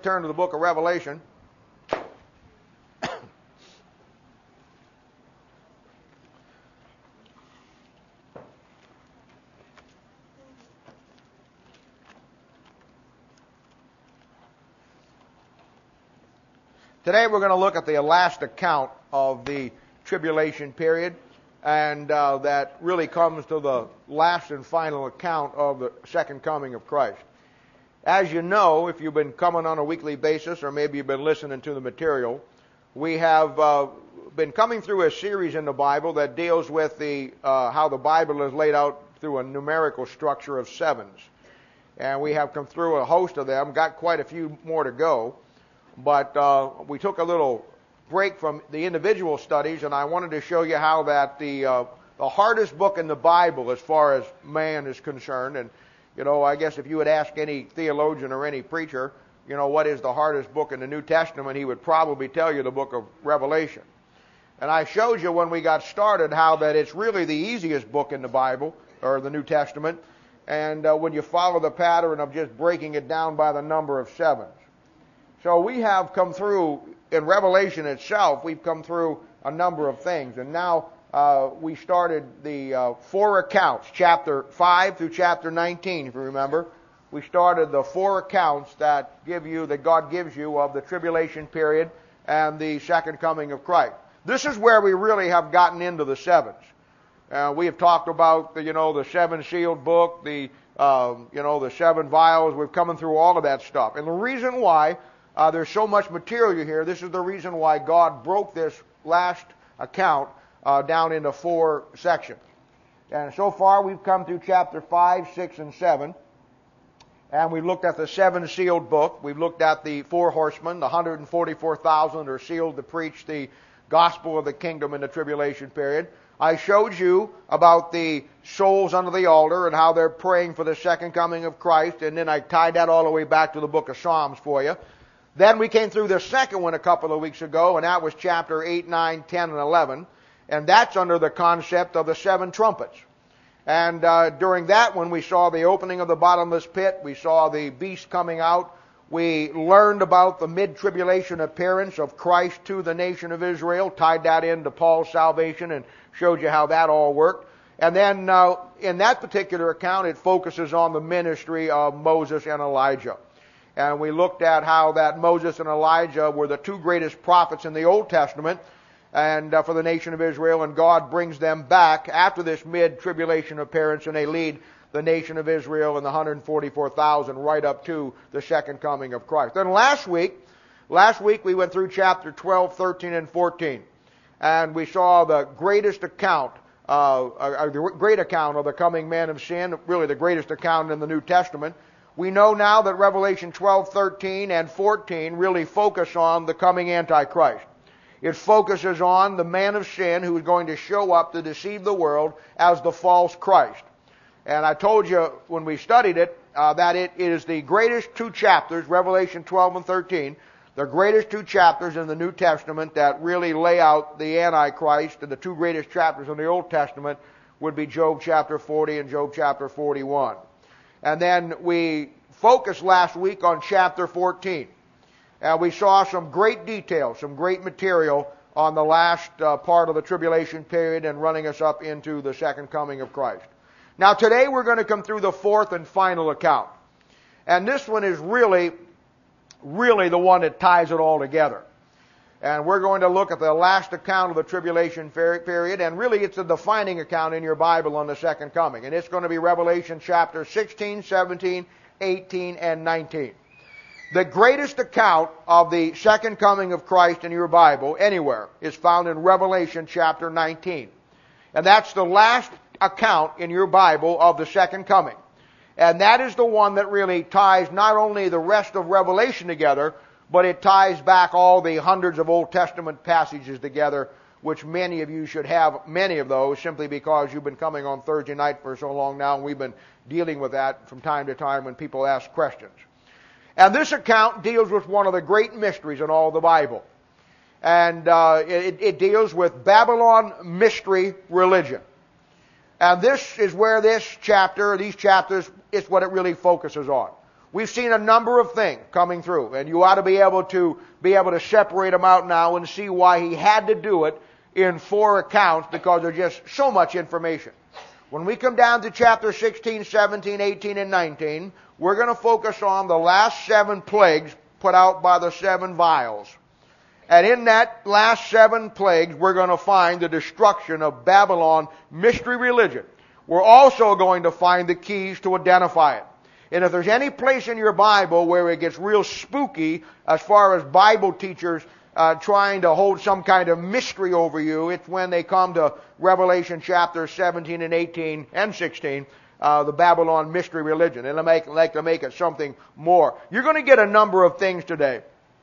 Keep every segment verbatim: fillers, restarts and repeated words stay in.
turn to the book of Revelation. Today we're going to look at the last account of the tribulation period, and uh, that really comes to the last and final account of the second coming of Christ. As you know, if you've been coming on a weekly basis, or maybe you've been listening to the material, we have uh, been coming through a series in the Bible that deals with the uh, how the Bible is laid out through a numerical structure of sevens. And we have come through a host of them, got quite a few more to go. But uh, we took a little break from the individual studies, and I wanted to show you how that the uh, the hardest book in the Bible as far as man is concerned, and you know, I guess if you would ask any theologian or any preacher, you know, what is the hardest book in the New Testament, he would probably tell you the book of Revelation. And I showed you when we got started how that it's really the easiest book in the Bible, or the New Testament, and uh, when you follow the pattern of just breaking it down by the number of sevens. So we have come through, in Revelation itself, we've come through a number of things. And now uh, we started the uh, four accounts, chapter five through chapter nineteen, if you remember. We started the four accounts that give you, that God gives you of the tribulation period and the second coming of Christ. This is where we really have gotten into the sevens. Uh, we have talked about, the, you know, the seven sealed book, the, um, you know, the seven vials. We're coming through all of that stuff. And the reason why Uh, there's so much material here. This is the reason why God broke this last account uh, down into four sections. And so far we've come through chapter five, six, and seven. And we've looked at the seven sealed book. We've looked at the four horsemen. The one hundred forty-four thousand are sealed to preach the gospel of the kingdom in the tribulation period. I showed you about the souls under the altar and how they're praying for the second coming of Christ. And then I tied that all the way back to the book of Psalms for you. Then we came through the second one a couple of weeks ago, and that was chapter eight, nine, ten, and eleven. And that's under the concept of the seven trumpets. And uh, during that one, we saw the opening of the bottomless pit. We saw the beast coming out. We learned about the mid-tribulation appearance of Christ to the nation of Israel, tied that into Paul's salvation, and showed you how that all worked. And then uh, in that particular account, it focuses on the ministry of Moses and Elijah. And we looked at how that Moses and Elijah were the two greatest prophets in the Old Testament and uh, for the nation of Israel, and God brings them back after this mid-tribulation appearance, and they lead the nation of Israel and the one hundred forty-four thousand right up to the second coming of Christ. Then last week, last week we went through chapter twelve, thirteen, and fourteen, and we saw the greatest account, uh, a, a great account of the coming man of sin, really the greatest account in the New Testament. We know now that Revelation twelve, thirteen, and fourteen really focus on the coming Antichrist. It focuses on the man of sin who is going to show up to deceive the world as the false Christ. And I told you when we studied it uh, that it is the greatest two chapters, Revelation twelve and thirteen, the greatest two chapters in the New Testament that really lay out the Antichrist, and the two greatest chapters in the Old Testament would be Job chapter forty and Job chapter forty-one. And then we focused last week on chapter fourteen. And we saw some great details, some great material on the last uh, part of the tribulation period and running us up into the second coming of Christ. Now today we're going to come through the fourth and final account. And this one is really, really the one that ties it all together. And we're going to look at the last account of the tribulation period, and really it's a defining account in your Bible on the second coming. And it's going to be Revelation chapter sixteen, seventeen, eighteen, and nineteen. The greatest account of the second coming of Christ in your Bible anywhere is found in Revelation chapter nineteen. And that's the last account in your Bible of the second coming. And that is the one that really ties not only the rest of Revelation together, but it ties back all the hundreds of Old Testament passages together, which many of you should have many of those simply because you've been coming on Thursday night for so long now, and we've been dealing with that from time to time when people ask questions. And this account deals with one of the great mysteries in all the Bible. And uh, it, it deals with Babylon mystery religion. And this is where this chapter, these chapters, is what it really focuses on. we've seen a number of things coming through, and you ought to be able to be able to separate them out now and see why he had to do it in four accounts, because there's just so much information. When we come down to chapter sixteen, seventeen, eighteen, and nineteen, we're going to focus on the last seven plagues put out by the seven vials. And in that last seven plagues, we're going to find the destruction of Babylon mystery religion. We're also going to find the keys to identify it. And if there's any place in your Bible where it gets real spooky as far as Bible teachers uh, trying to hold some kind of mystery over you, it's when they come to Revelation chapter seventeen and eighteen and sixteen, uh, the Babylon mystery religion. And they make, like to make it something more. You're going to get a number of things today.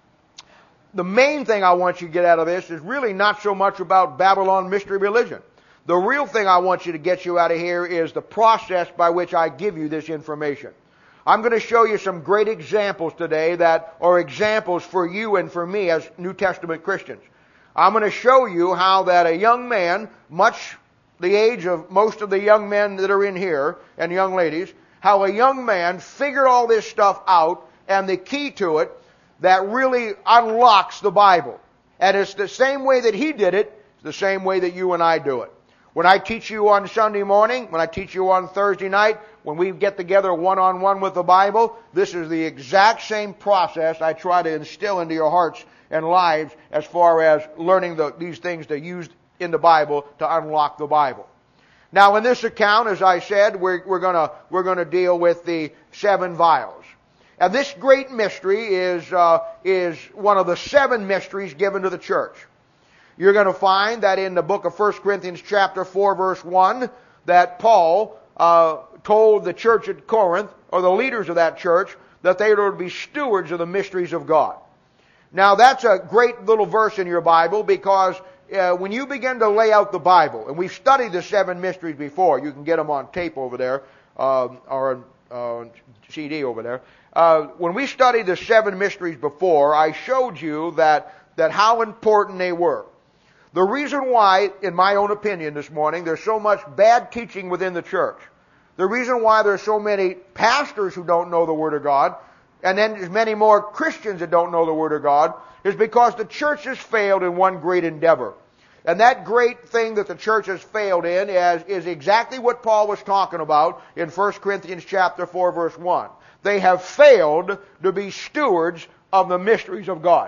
The main thing I want you to get out of this is really not so much about Babylon mystery religion. The real thing I want you to get you out of here is the process by which I give you this information. I'm going to show you some great examples today that are examples for you and for me as New Testament Christians. I'm going to show you how that a young man, much the age of most of the young men that are in here, and young ladies, how a young man figured all this stuff out, and the key to it that really unlocks the Bible. And it's the same way that he did it, it's the same way that you and I do it. When I teach you on Sunday morning, when I teach you on Thursday night, when we get together one-on-one with the Bible, this is the exact same process I try to instill into your hearts and lives as far as learning the, these things to use in the Bible to unlock the Bible. Now, in this account, as I said, we're, we're going we're gonna deal with the seven vials. And this great mystery is, uh, is one of the seven mysteries given to the church. You're going to find that in the book of First Corinthians chapter four, verse one, that Paul uh, told the church at Corinth, or the leaders of that church, that they were to be stewards of the mysteries of God. Now, that's a great little verse in your Bible, because uh, when you begin to lay out the Bible, and we've studied the seven mysteries before, you can get them on tape over there, uh, or on uh, C D over there. Uh, when we studied the seven mysteries before, I showed you that, that how important they were. The reason why, in my own opinion this morning, there's so much bad teaching within the church, the reason why there's so many pastors who don't know the Word of God, and then there's many more Christians that don't know the Word of God, is because the church has failed in one great endeavor. And that great thing that the church has failed in is, is exactly what Paul was talking about in First Corinthians chapter four, verse one. They have failed to be stewards of the mysteries of God.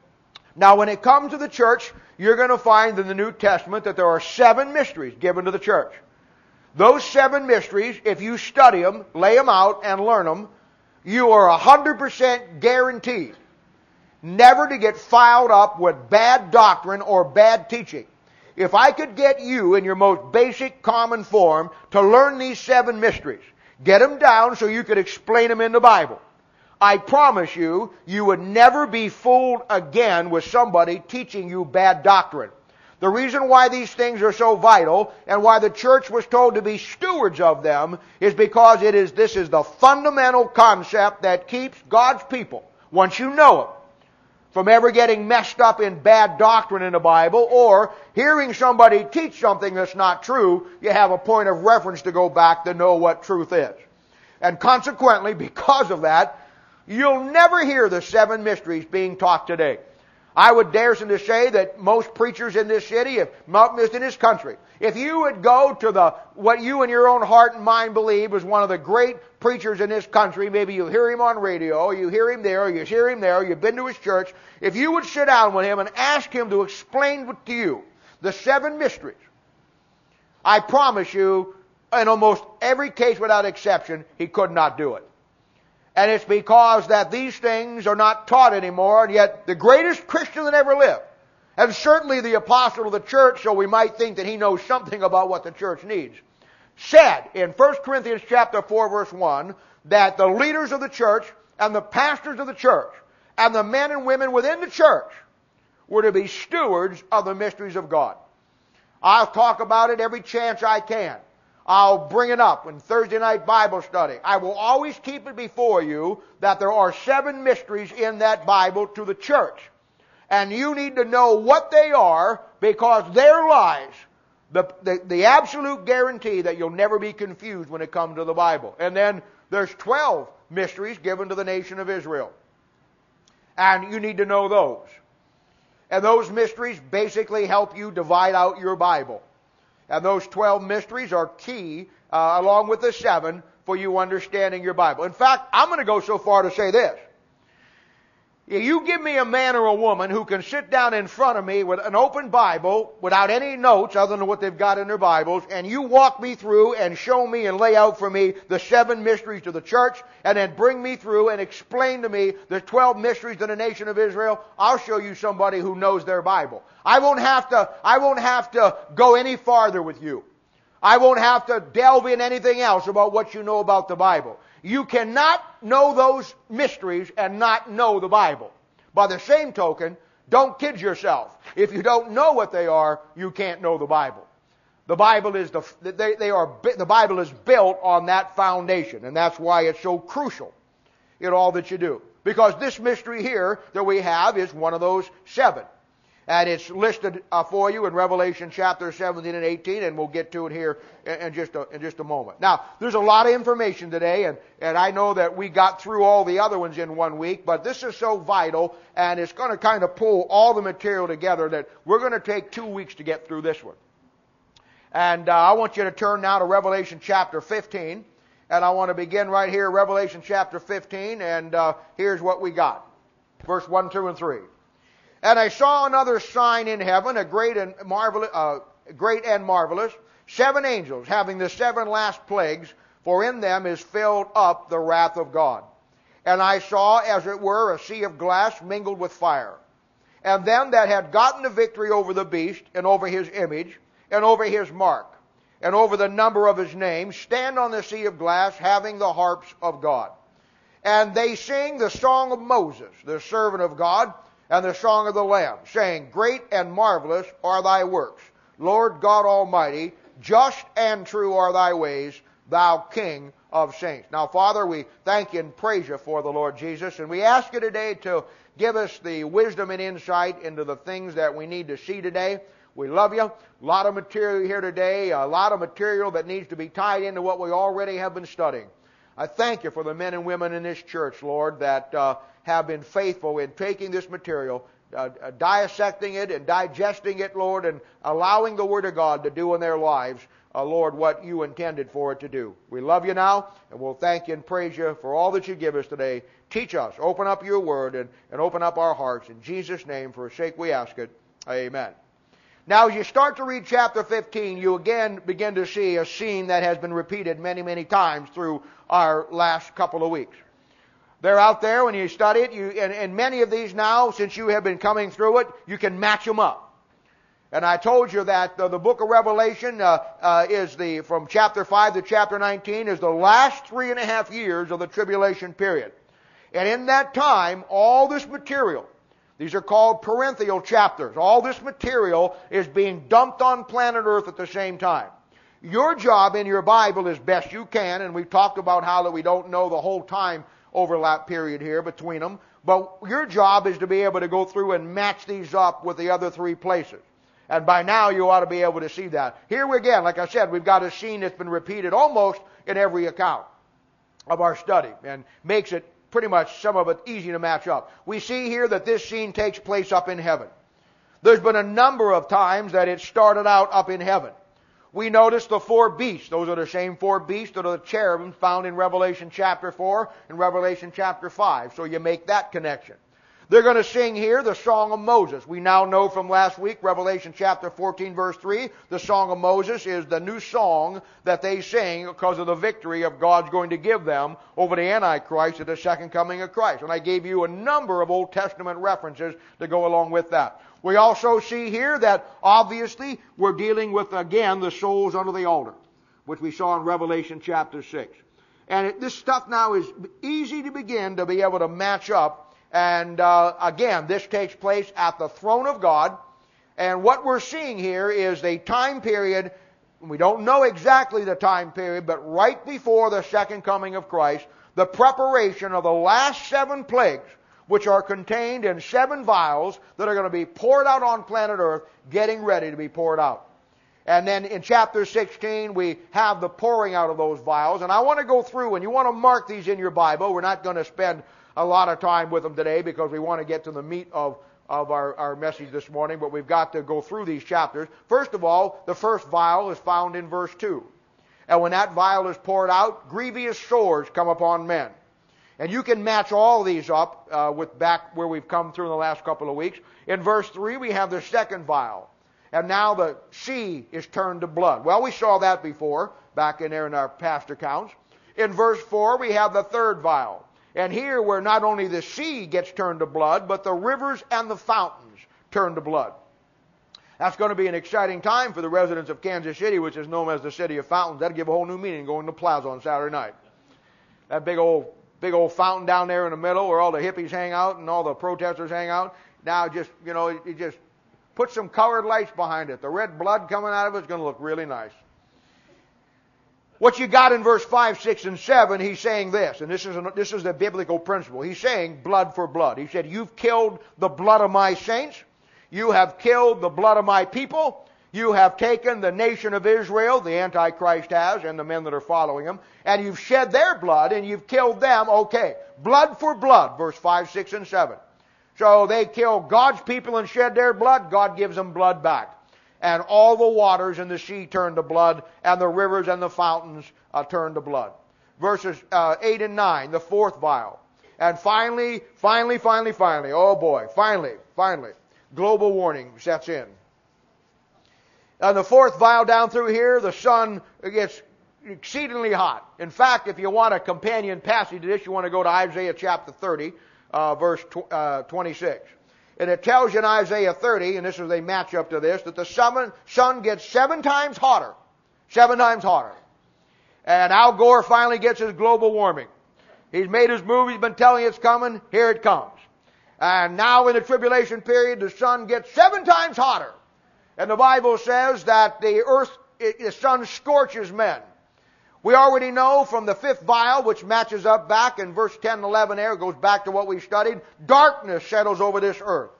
Now, when it comes to the church, you're going to find in the New Testament that there are seven mysteries given to the church. Those seven mysteries, if you study them, lay them out, and learn them, you are one hundred percent guaranteed never to get fouled up with bad doctrine or bad teaching. If I could get you in your most basic common form to learn these seven mysteries, get them down so you could explain them in the Bible, I promise you, you would never be fooled again with somebody teaching you bad doctrine. The reason why these things are so vital and why the church was told to be stewards of them is because it is this is the fundamental concept that keeps God's people, once you know it, from ever getting messed up in bad doctrine in the Bible, or hearing somebody teach something that's not true. You have a point of reference to go back to know what truth is. And consequently, because of that, you'll never hear the seven mysteries being taught today. I would dare to say that most preachers in this city, if not in this country, if you would go to the what you in your own heart and mind believe is one of the great preachers in this country, maybe you hear him on radio, or you hear him there, or you hear him there, or you've been to his church, if you would sit down with him and ask him to explain to you the seven mysteries, I promise you, in almost every case without exception, he could not do it. And it's because that these things are not taught anymore, and yet the greatest Christian that ever lived, and certainly the apostle of the church, so we might think that he knows something about what the church needs, said in First Corinthians chapter four, verse one, that the leaders of the church and the pastors of the church and the men and women within the church were to be stewards of the mysteries of God. I'll talk about it every chance I can. I'll bring it up in Thursday night Bible study. I will always keep it before you that there are seven mysteries in that Bible to the church. And you need to know what they are, because there lies the, the, the absolute guarantee that you'll never be confused when it comes to the Bible. And then there's twelve mysteries given to the nation of Israel. And you need to know those. And those mysteries basically help you divide out your Bible. And those twelve mysteries are key, uh, along with the seven, for you understanding your Bible. In fact, I'm going to go so far to say this. You give me a man or a woman who can sit down in front of me with an open Bible without any notes other than what they've got in their Bibles, and you walk me through and show me and lay out for me the seven mysteries to the church, and then bring me through and explain to me the twelve mysteries to the nation of Israel, I'll show you somebody who knows their Bible. I won't have to, I won't have to go any farther with you. I won't have to delve in anything else about what you know about the Bible. You cannot know those mysteries and not know the Bible. By the same token, don't kid yourself. If you don't know what they are, you can't know the Bible. The Bible is the they, they are the Bible is built on that foundation, and that's why it's so crucial in all that you do. Because this mystery here that we have is one of those seven. And it's listed uh, for you in Revelation chapter seventeen and eighteen, and we'll get to it here in, in, just a, in just a moment. Now, there's a lot of information today, and, and I know that we got through all the other ones in one week, but this is so vital, and it's going to kind of pull all the material together that we're going to take two weeks to get through this one. And uh, I want you to turn now to Revelation chapter fifteen, and I want to begin right here, Revelation chapter fifteen, and uh, here's what we got. Verse one, two, and three. And I saw another sign in heaven, a great and marvelous, uh, great and marvelous, seven angels having the seven last plagues, for in them is filled up the wrath of God. And I saw, as it were, a sea of glass mingled with fire. And them that had gotten the victory over the beast, and over his image, and over his mark, and over the number of his name, stand on the sea of glass, having the harps of God. And they sing the song of Moses, the servant of God, and the song of the Lamb, saying, Great and marvelous are thy works, Lord God Almighty, just and true are thy ways, thou King of saints. Now, Father, we thank you and praise you for the Lord Jesus, and we ask you today to give us the wisdom and insight into the things that we need to see today. We love you. A lot of material here today, a lot of material that needs to be tied into what we already have been studying. I thank you for the men and women in this church, Lord, that uh, have been faithful in taking this material, uh, uh, dissecting it and digesting it, Lord, and allowing the Word of God to do in their lives, uh, Lord, what you intended for it to do. We love you now, and we'll thank you and praise you for all that you give us today. Teach us, open up your Word, and, and open up our hearts. In Jesus' name, for his sake we ask it. Amen. Now, as you start to read chapter fifteen, you again begin to see a scene that has been repeated many, many times through our last couple of weeks. They're out there when you study it, you, and, and many of these now, since you have been coming through it, you can match them up. And I told you that the, the book of Revelation uh, uh, is the, from chapter five to chapter nineteen, is the last three and a half years of the tribulation period. And in that time, all this material, these are called parenthetical chapters, all this material is being dumped on planet Earth at the same time. Your job in your Bible is best you can, and we've talked about how that we don't know the whole time overlap period here between them, but your job is to be able to go through and match these up with the other three places. And by now you ought to be able to see that. Here we again, like I said, we've got a scene that's been repeated almost in every account of our study, and makes it pretty much some of it easy to match up. We see here that this scene takes place up in heaven. There's been a number of times that it started out up in heaven. We notice the four beasts. Those are the same four beasts that are the cherubim found in Revelation chapter four and Revelation chapter five. So you make that connection. They're going to sing here the Song of Moses. We now know from last week, Revelation chapter fourteen, verse three, the Song of Moses is the new song that they sing because of the victory of God's going to give them over the Antichrist at the second coming of Christ. And I gave you a number of Old Testament references to go along with that. We also see here that obviously we're dealing with, again, the souls under the altar, which we saw in Revelation chapter six. And it, this stuff now is easy to begin to be able to match up. And uh, again, this takes place at the throne of God. And what we're seeing here is a time period, we don't know exactly the time period, but right before the second coming of Christ, the preparation of the last seven plagues, which are contained in seven vials that are going to be poured out on planet Earth, getting ready to be poured out. And then in chapter sixteen, we have the pouring out of those vials. And I want to go through, and you want to mark these in your Bible. We're not going to spend a lot of time with them today because we want to get to the meat of, of our, our message this morning. But we've got to go through these chapters. First of all, the first vial is found in verse two. And when that vial is poured out, grievous sores come upon men. And you can match all these up uh, with back where we've come through in the last couple of weeks. In verse three, we have the second vial. And now the sea is turned to blood. Well, we saw that before, back in there in our past accounts. In verse four, we have the third vial. And here where not only the sea gets turned to blood, but the rivers and the fountains turn to blood. That's going to be an exciting time for the residents of Kansas City, which is known as the City of Fountains. That'll give a whole new meaning going to the plaza on Saturday night. That big old, big old fountain down there in the middle where all the hippies hang out and all the protesters hang out. Now just, you know, it, it just put some colored lights behind it. The red blood coming out of it is going to look really nice. What you got in verse five, six, and seven, he's saying this, and this is, a, this is the biblical principle. He's saying blood for blood. He said, you've killed the blood of my saints. You have killed the blood of my people. You have taken the nation of Israel, the Antichrist has, and the men that are following him, and you've shed their blood, and you've killed them. Okay, blood for blood, verse five, six, and seven. So they kill God's people and shed their blood. God gives them blood back. And all the waters in the sea turn to blood, and the rivers and the fountains uh, turn to blood. Verses uh, eight and nine, the fourth vial. And finally, finally, finally, finally, oh boy, finally, finally, global warning sets in. And the fourth vial down through here, the sun gets exceedingly hot. In fact, if you want a companion passage to this, you want to go to Isaiah chapter thirty. Uh, verse tw- uh, twenty-six. And it tells you in Isaiah thirty, and this is a match up to this, that the sun, sun gets seven times hotter. Seven times hotter. And Al Gore finally gets his global warming. He's made his move. He's been telling you it's coming. Here it comes. And now in the tribulation period, the sun gets seven times hotter. And the Bible says that the earth, it, the sun scorches men. We already know from the fifth vial, which matches up back in verse ten and eleven there, goes back to what we studied, darkness settles over this earth.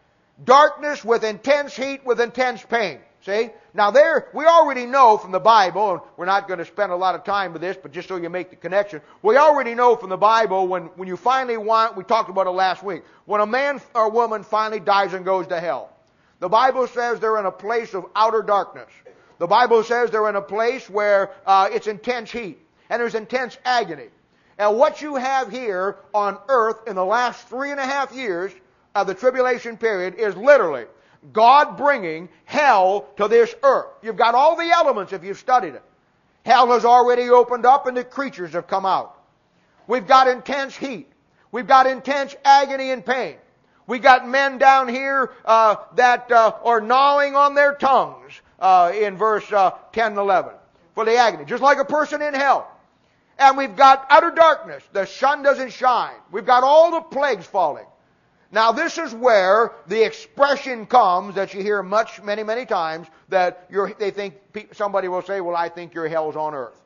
Darkness with intense heat, with intense pain. See? Now there, we already know from the Bible, and we're not going to spend a lot of time with this, but just so you make the connection, we already know from the Bible when, when you finally want, we talked about it last week, when a man or woman finally dies and goes to hell, the Bible says they're in a place of outer darkness. The Bible says they're in a place where uh, it's intense heat and there's intense agony. And what you have here on earth in the last three and a half years of the tribulation period is literally God bringing hell to this earth. You've got all the elements if you've studied it. Hell has already opened up and the creatures have come out. We've got intense heat. We've got intense agony and pain. We got men down here uh, that uh, are gnawing on their tongues. Uh, in verse uh, ten and eleven, for the agony, just like a person in hell. And we've got utter darkness. The sun doesn't shine. We've got all the plagues falling. Now this is where the expression comes that you hear much, many, many times, that you're, they think, somebody will say, well, I think your hell's on earth.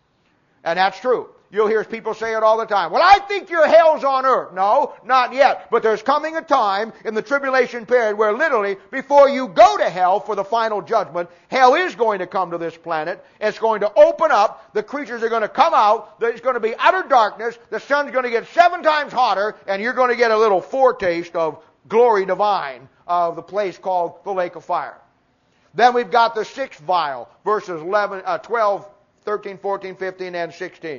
And that's true. You'll hear people say it all the time. Well, I think your hell's on earth. No, not yet. But there's coming a time in the tribulation period where literally, before you go to hell for the final judgment, hell is going to come to this planet. It's going to open up. The creatures are going to come out. There's going to be utter darkness. The sun's going to get seven times hotter, and you're going to get a little foretaste of glory divine of the place called the lake of fire. Then we've got the sixth vial, verses eleven, uh, twelve, thirteen, fourteen, fifteen, and sixteen.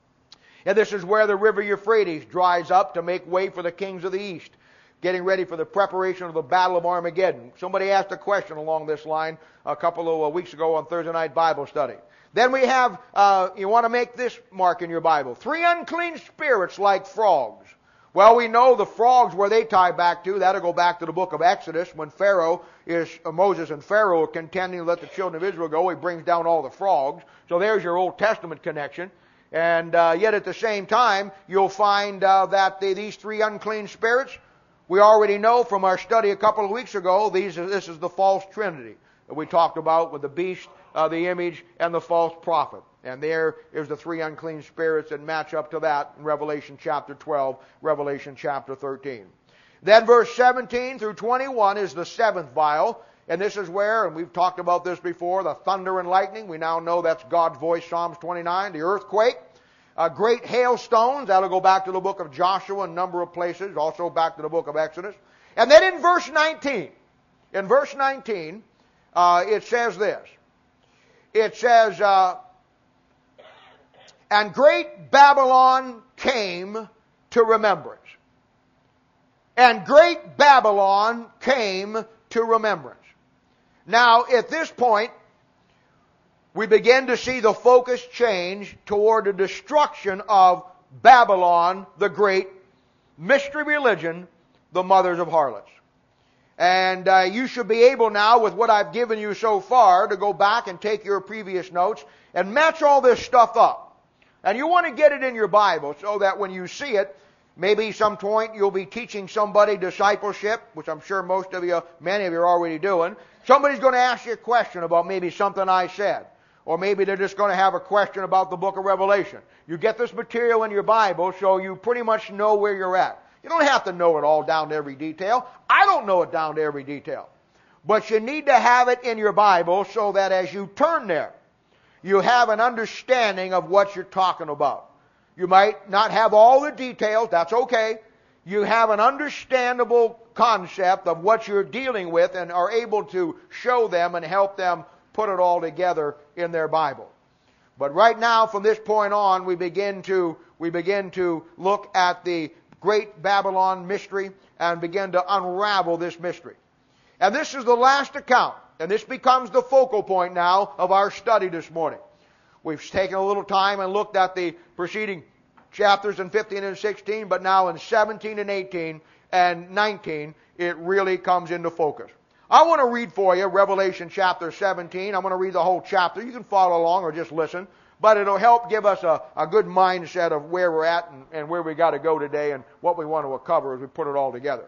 And this is where the river Euphrates dries up to make way for the kings of the east, getting ready for the preparation of the battle of Armageddon. Somebody asked a question along this line a couple of weeks ago on Thursday night Bible study. Then we have, uh, you want to make this mark in your Bible, three unclean spirits like frogs. Well, we know the frogs, where they tie back to, that'll go back to the book of Exodus, when Pharaoh is, uh, Moses and Pharaoh are contending to let the children of Israel go. He brings down all the frogs. So there's your Old Testament connection. And uh, yet at the same time, you'll find uh, that the, these three unclean spirits, we already know from our study a couple of weeks ago, these this is the false trinity that we talked about with the beast, uh, the image, and the false prophet. And there is the three unclean spirits that match up to that in Revelation chapter twelve, Revelation chapter thirteen. Then verse seventeen through twenty-one is the seventh vial. And this is where, and we've talked about this before, the thunder and lightning. We now know that's God's voice, Psalms twenty-nine. The earthquake. Uh, great hailstones. That'll go back to the book of Joshua, a number of places. Also back to the book of Exodus. And then in verse nineteen. In verse nineteen, uh, it says this. It says, uh, and great Babylon came to remembrance. And great Babylon came to remembrance. Now, at this point, we begin to see the focus change toward the destruction of Babylon, the great mystery religion, the mothers of harlots. And uh, you should be able now, with what I've given you so far, to go back and take your previous notes and match all this stuff up. And you want to get it in your Bible so that when you see it, maybe some point you'll be teaching somebody discipleship, which I'm sure most of you, many of you are already doing. Somebody's going to ask you a question about maybe something I said. Or maybe they're just going to have a question about the book of Revelation. You get this material in your Bible so you pretty much know where you're at. You don't have to know it all down to every detail. I don't know it down to every detail. But you need to have it in your Bible so that as you turn there, you have an understanding of what you're talking about. You might not have all the details. That's okay. You have an understandable concept of what you're dealing with and are able to show them and help them put it all together in their Bible. But right now, from this point on, we begin to we begin to look at the great Babylon mystery and begin to unravel this mystery. And this is the last account, and this becomes the focal point now of our study this morning. We've taken a little time and looked at the preceding chapters in fifteen and sixteen, but now in seventeen and eighteen and nineteen, it really comes into focus. I want to read for you Revelation chapter seventeen. I'm going to read the whole chapter. You can follow along or just listen. But it'll help give us a, a good mindset of where we're at and, and where we got to go today and what we want to cover as we put it all together.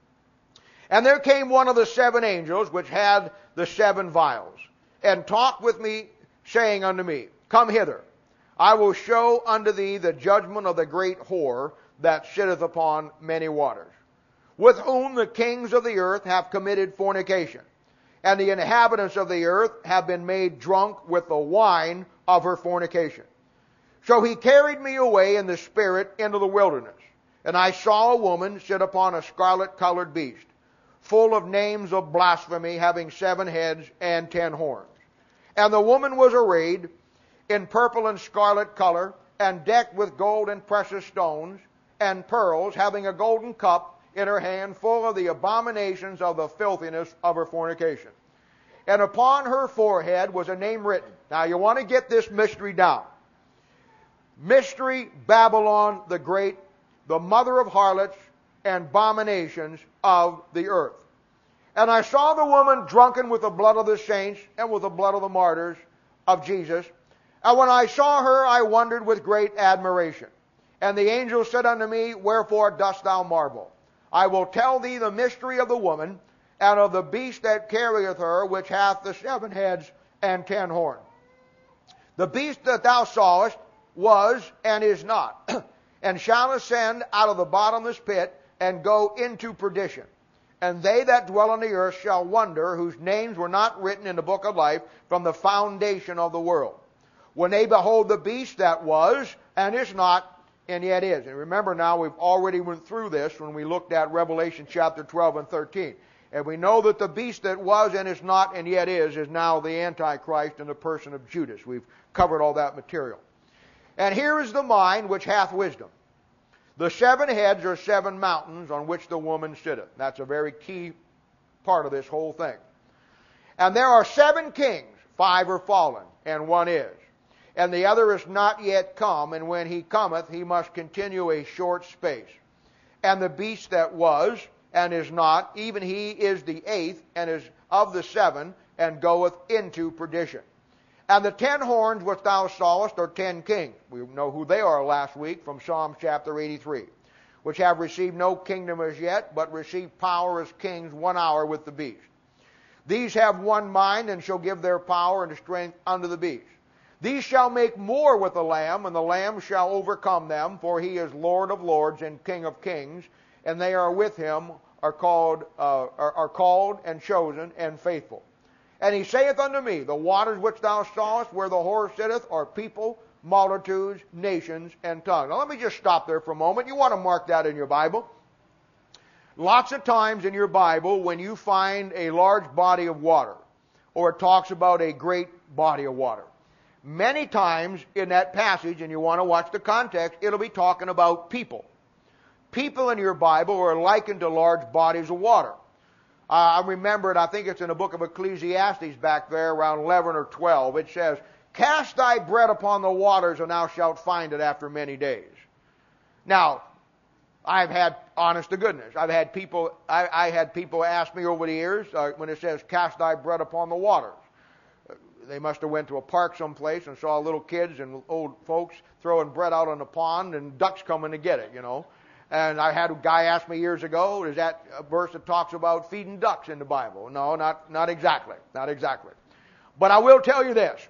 And there came one of the seven angels which had the seven vials, and talked with me, saying unto me, Come hither, I will show unto thee the judgment of the great whore that sitteth upon many waters, with whom the kings of the earth have committed fornication, and the inhabitants of the earth have been made drunk with the wine of her fornication. So he carried me away in the spirit into the wilderness, and I saw a woman sit upon a scarlet-colored beast, full of names of blasphemy, having seven heads and ten horns. And the woman was arrayed in purple and scarlet color, and decked with gold and precious stones and pearls, having a golden cup in her hand, full of the abominations of the filthiness of her fornication. And upon her forehead was a name written. Now you want to get this mystery down. Mystery Babylon the Great, the mother of harlots and abominations of the earth. And I saw the woman drunken with the blood of the saints and with the blood of the martyrs of Jesus. And when I saw her, I wondered with great admiration. And the angel said unto me, Wherefore dost thou marvel? I will tell thee the mystery of the woman, and of the beast that carrieth her, which hath the seven heads and ten horns. The beast that thou sawest was and is not, and shall ascend out of the bottomless pit, and go into perdition. And they that dwell on the earth shall wonder, whose names were not written in the book of life from the foundation of the world, when they behold the beast that was and is not, and yet is. And remember now, we've already went through this when we looked at Revelation chapter twelve and thirteen. And we know that the beast that was and is not and yet is, is now the Antichrist in the person of Judas. We've covered all that material. And here is the mind which hath wisdom. The seven heads are seven mountains on which the woman sitteth. That's a very key part of this whole thing. And there are seven kings, five are fallen, and one is. And the other is not yet come, and when he cometh, he must continue a short space. And the beast that was and is not, even he is the eighth, and is of the seven, and goeth into perdition. And the ten horns which thou sawest are ten kings. We know who they are last week from Psalm chapter eighty-three. Which have received no kingdom as yet, but receive power as kings one hour with the beast. These have one mind, and shall give their power and strength unto the beast. These shall make war with the Lamb, and the Lamb shall overcome them, for he is Lord of lords and King of kings, and they are with him are called, uh, are, are called and chosen and faithful. And he saith unto me, the waters which thou sawest where the horse sitteth are people, multitudes, nations, and tongues. Now let me just stop there for a moment. You want to mark that in your Bible. Lots of times in your Bible when you find a large body of water, or it talks about a great body of water, many times in that passage, and you want to watch the context, it'll be talking about people. People in your Bible are likened to large bodies of water. Uh, I remember it, I think it's in the book of Ecclesiastes back there, around eleven or twelve. It says, cast thy bread upon the waters, and thou shalt find it after many days. Now, I've had, honest to goodness, I've had people, I, I had people ask me over the years, uh, when it says, cast thy bread upon the waters. Uh, they must have went to a park someplace and saw little kids and old folks throwing bread out on the pond and ducks coming to get it, you know. And I had a guy ask me years ago, is that a verse that talks about feeding ducks in the Bible? No, not, not exactly, not exactly. But I will tell you this.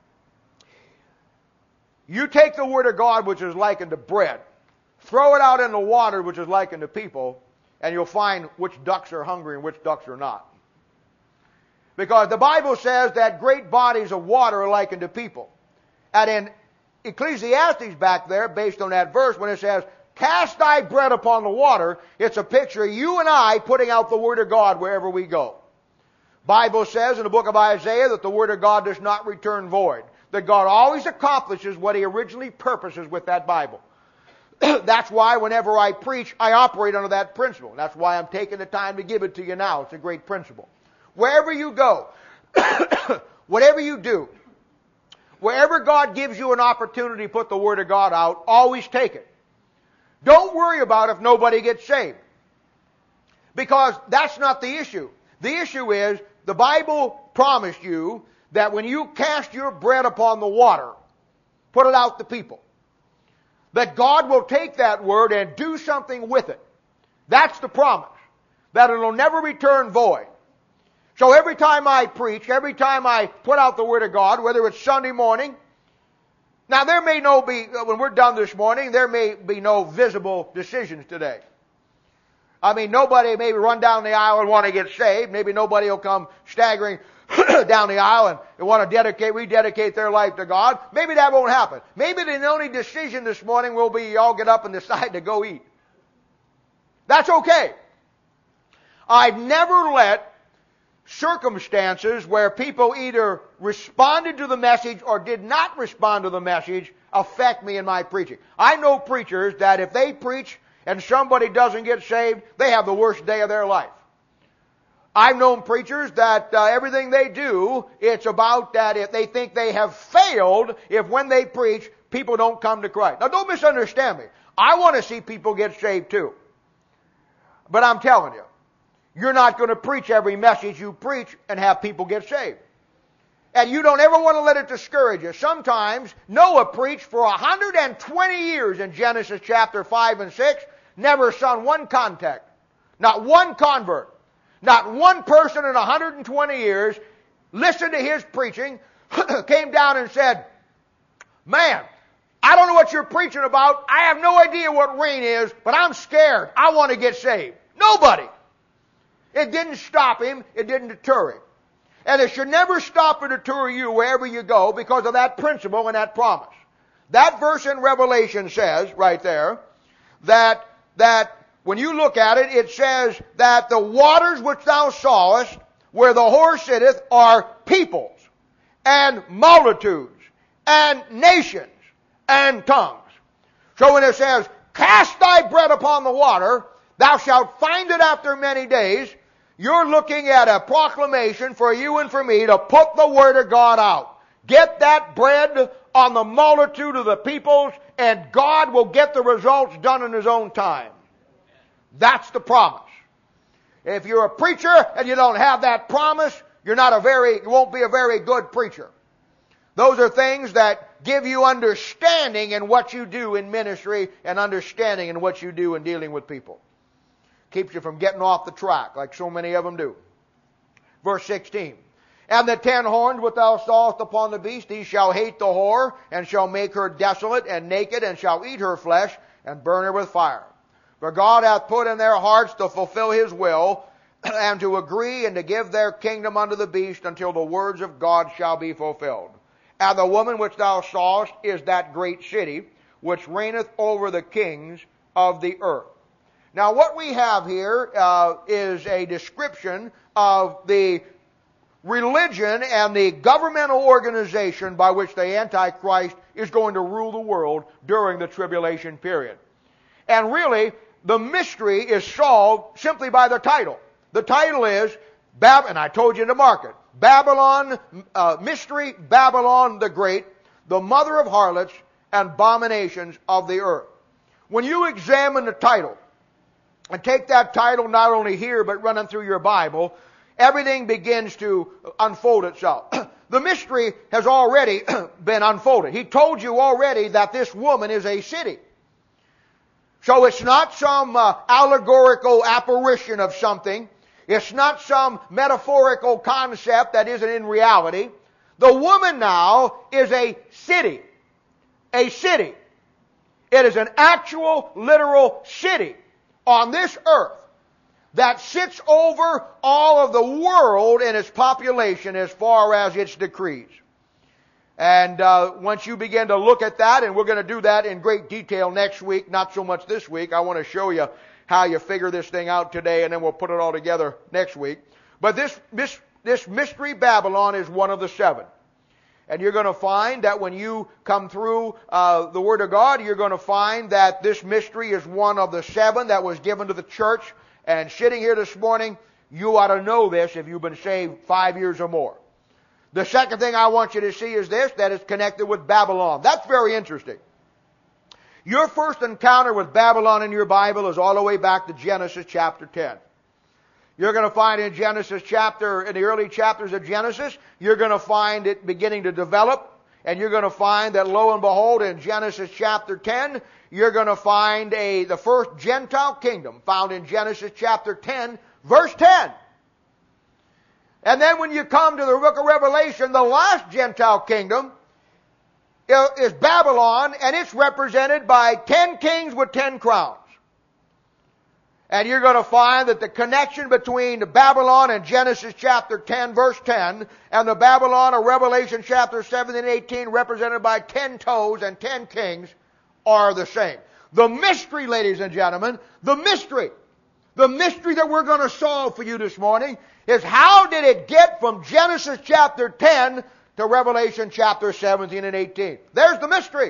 You take the Word of God, which is likened to bread, throw it out in the water, which is likened to people, and you'll find which ducks are hungry and which ducks are not. Because the Bible says that great bodies of water are likened to people. And in Ecclesiastes back there, based on that verse, when it says, cast thy bread upon the water, it's a picture of you and I putting out the Word of God wherever we go. Bible says in the book of Isaiah that the Word of God does not return void. That God always accomplishes what He originally purposes with that Bible. That's why whenever I preach, I operate under that principle. That's why I'm taking the time to give it to you now. It's a great principle. Wherever you go, whatever you do, wherever God gives you an opportunity to put the Word of God out, always take it. Don't worry about if nobody gets saved. Because that's not the issue. The issue is, the Bible promised you that when you cast your bread upon the water, put it out to people, that God will take that word and do something with it. That's the promise. That it will never return void. So every time I preach, every time I put out the Word of God, whether it's Sunday morning, now there may no be, when we're done this morning, there may be no visible decisions today. I mean, nobody may run down the aisle and want to get saved. Maybe nobody will come staggering down the aisle and, and want to dedicate, rededicate their life to God. Maybe that won't happen. Maybe the only decision this morning will be you all get up and decide to go eat. That's okay. I've never let circumstances where people either responded to the message or did not respond to the message affect me in my preaching. I know preachers that if they preach and somebody doesn't get saved, they have the worst day of their life. I've known preachers that uh, everything they do, it's about that if they think they have failed if when they preach, people don't come to Christ. Now don't misunderstand me. I want to see people get saved too. But I'm telling you, you're not going to preach every message you preach and have people get saved. And you don't ever want to let it discourage you. Sometimes Noah preached for one hundred twenty years in Genesis chapter five and six, never saw one contact, not one convert. Not one person in one hundred twenty years listened to his preaching, came down and said, man, I don't know what you're preaching about. I have no idea what rain is, but I'm scared. I want to get saved. Nobody. It didn't stop him. It didn't deter him. And it should never stop or deter you wherever you go because of that principle and that promise. That verse in Revelation says, right there, that, that when you look at it, it says that the waters which thou sawest, where the horse sitteth, are peoples, and multitudes, and nations, and tongues. So when it says, cast thy bread upon the water, thou shalt find it after many days, you're looking at a proclamation for you and for me to put the Word of God out. Get that bread on the multitude of the peoples, and God will get the results done in His own time. That's the promise. If you're a preacher and you don't have that promise, you're not a very, you won't be a very good preacher. Those are things that give you understanding in what you do in ministry and understanding in what you do in dealing with people. Keeps you from getting off the track like so many of them do. Verse sixteen. And the ten horns which thou sawest upon the beast, he shall hate the whore, and shall make her desolate and naked, and shall eat her flesh, and burn her with fire. For God hath put in their hearts to fulfill his will, and to agree and to give their kingdom unto the beast until the words of God shall be fulfilled. And the woman which thou sawest is that great city, which reigneth over the kings of the earth. Now what we have here uh, is a description of the religion and the governmental organization by which the Antichrist is going to rule the world during the tribulation period. And really, the mystery is solved simply by the title. The title is, Bab- and I told you to mark it, Babylon, uh, Mystery, Babylon the Great, the mother of harlots and abominations of the earth. When you examine the title, and take that title not only here, but running through your Bible, everything begins to unfold itself. The mystery has already been unfolded. He told you already that this woman is a city. So it's not some uh, allegorical apparition of something. It's not some metaphorical concept that isn't in reality. The woman now is a city. A city. It is an actual, literal city on this earth that sits over all of the world in its population as far as its decrees. And uh, once you begin to look at that, and we're going to do that in great detail next week, not so much this week. I want to show you how you figure this thing out today, and then we'll put it all together next week. But this, this, this mystery Babylon is one of the seven. And you're going to find that when you come through uh, the Word of God, you're going to find that this mystery is one of the seven that was given to the church. And sitting here this morning, you ought to know this if you've been saved five years or more. The second thing I want you to see is this, that is connected with Babylon. That's very interesting. Your first encounter with Babylon in your Bible is all the way back to Genesis chapter ten. You're going to find in Genesis chapter, in the early chapters of Genesis, you're going to find it beginning to develop. And you're going to find that, lo and behold, in Genesis chapter ten, you're going to find a the first Gentile kingdom found in Genesis chapter ten, verse ten. And then when you come to the book of Revelation, the last Gentile kingdom is Babylon, and it's represented by ten kings with ten crowns. And you're going to find that the connection between Babylon and Genesis chapter ten, verse ten, and the Babylon of Revelation chapter seventeen and eighteen, represented by ten toes and ten kings, are the same. The mystery, ladies and gentlemen, the mystery, the mystery that we're going to solve for you this morning is how did it get from Genesis chapter ten to Revelation chapter seventeen and eighteen? There's the mystery.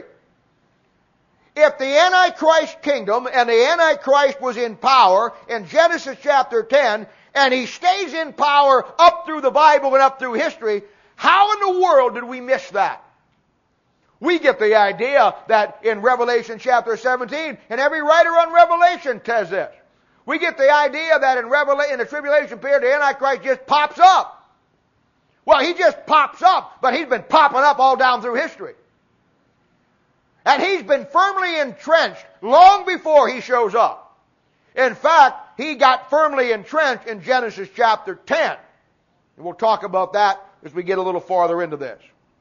If the Antichrist kingdom and the Antichrist was in power in Genesis chapter ten, and he stays in power up through the Bible and up through history, how in the world did we miss that? We get the idea that in Revelation chapter seventeen, and every writer on Revelation says this, we get the idea that in, Revela- in the tribulation period, the Antichrist just pops up. Well, he just pops up, but he's been popping up all down through history. And he's been firmly entrenched long before he shows up. In fact, he got firmly entrenched in Genesis chapter ten. And we'll talk about that as we get a little farther into this.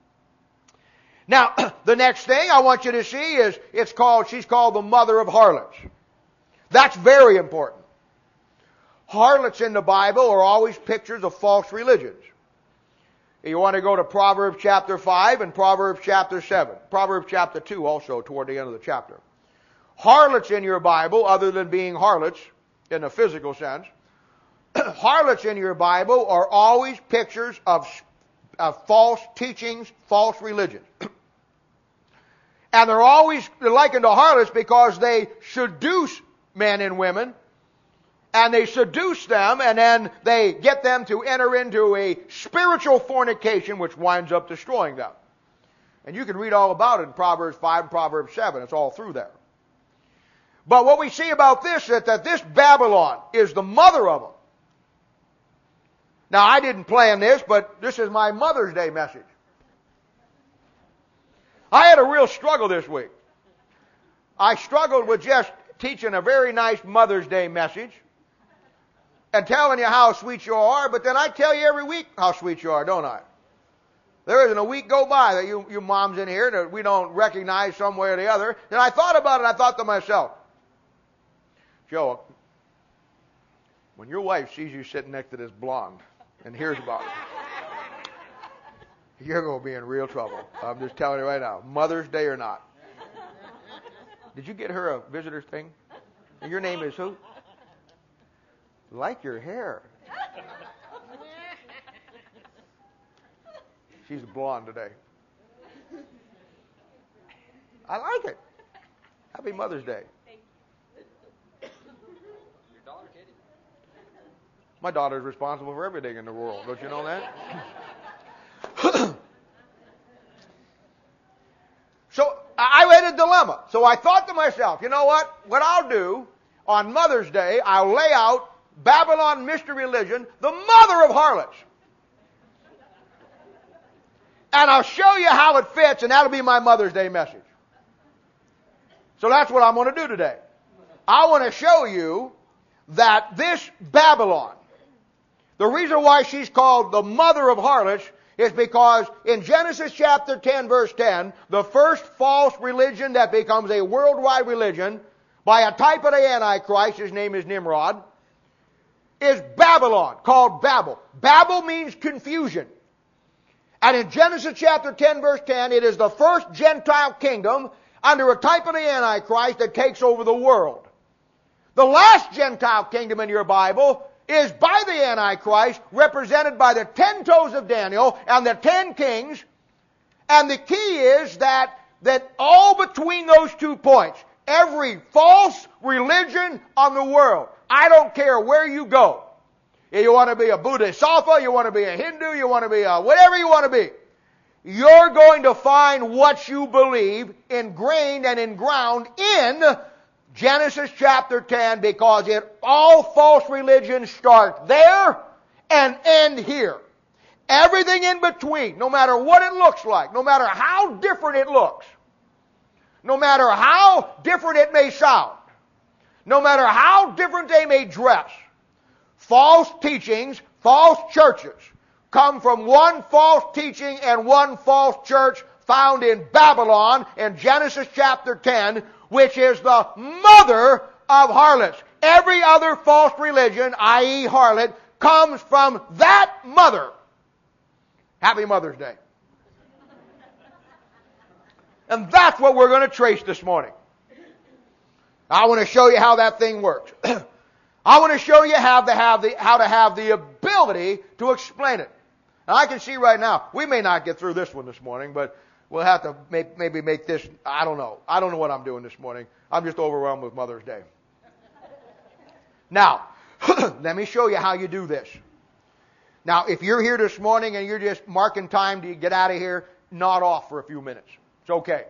Now, the next thing I want you to see is it's called, she's called the mother of harlots. That's very important. Harlots in the Bible are always pictures of false religions. You want to go to Proverbs chapter five and Proverbs chapter seven. Proverbs chapter two also toward the end of the chapter. Harlots in your Bible, other than being harlots in a physical sense, harlots in your Bible are always pictures of, of false teachings, false religions. And they're always likened to harlots because they seduce men and women, and they seduce them, and then they get them to enter into a spiritual fornication which winds up destroying them. And you can read all about it in Proverbs five and Proverbs seven. It's all through there. But what we see about this is that this Babylon is the mother of them. Now, I didn't plan this, but this is my Mother's Day message. I had a real struggle this week. I struggled with just teaching a very nice Mother's Day message and telling you how sweet you are, but then I tell you every week how sweet you are, don't I? There isn't a week go by that you, you moms in here that we don't recognize some way or the other. And I thought about it, and I thought to myself, Joe, when your wife sees you sitting next to this blonde and hears about it, you're going to be in real trouble. I'm just telling you right now, Mother's Day or not. Did you get her a visitor's thing? And your name is who? Like your hair. She's blonde today. I like it. Happy Mother's Day. Your daughter, Katie? My daughter's responsible for everything in the world. Don't you know that? So I had a dilemma. So I thought to myself, you know what? What I'll do on Mother's Day, I'll lay out Babylon Mystery Religion, the mother of harlots. And I'll show you how it fits, and that'll be my Mother's Day message. So that's what I'm going to do today. I want to show you that this Babylon, the reason why she's called the mother of harlots is because in Genesis chapter ten, verse ten, the first false religion that becomes a worldwide religion by a type of the Antichrist, his name is Nimrod, is Babylon, called Babel. Babel means confusion. And in Genesis chapter ten, verse ten, it is the first Gentile kingdom under a type of the Antichrist that takes over the world. The last Gentile kingdom in your Bible is by the Antichrist, represented by the ten toes of Daniel and the ten kings. And the key is that, that all between those two points, every false religion on the world, I don't care where you go. You want to be a Bodhisattva, you want to be a Hindu, you want to be a whatever you want to be. You're going to find what you believe ingrained and enground in Genesis chapter ten, because it, all false religions start there and end here. Everything in between, no matter what it looks like, no matter how different it looks, no matter how different it may sound, no matter how different they may dress, false teachings, false churches come from one false teaching and one false church found in Babylon in Genesis chapter ten, which is the mother of harlots. Every other false religion, that is harlot, comes from that mother. Happy Mother's Day. And that's what we're going to trace this morning. I want to show you how that thing works. I want to show you how to have the, how to have the ability to explain it. And I can see right now, we may not get through this one this morning, but we'll have to make, maybe make this, I don't know. I don't know what I'm doing this morning. I'm just overwhelmed with Mother's Day. Now, let me show you how you do this. Now, if you're here this morning and you're just marking time to get out of here, nod off for a few minutes. It's okay.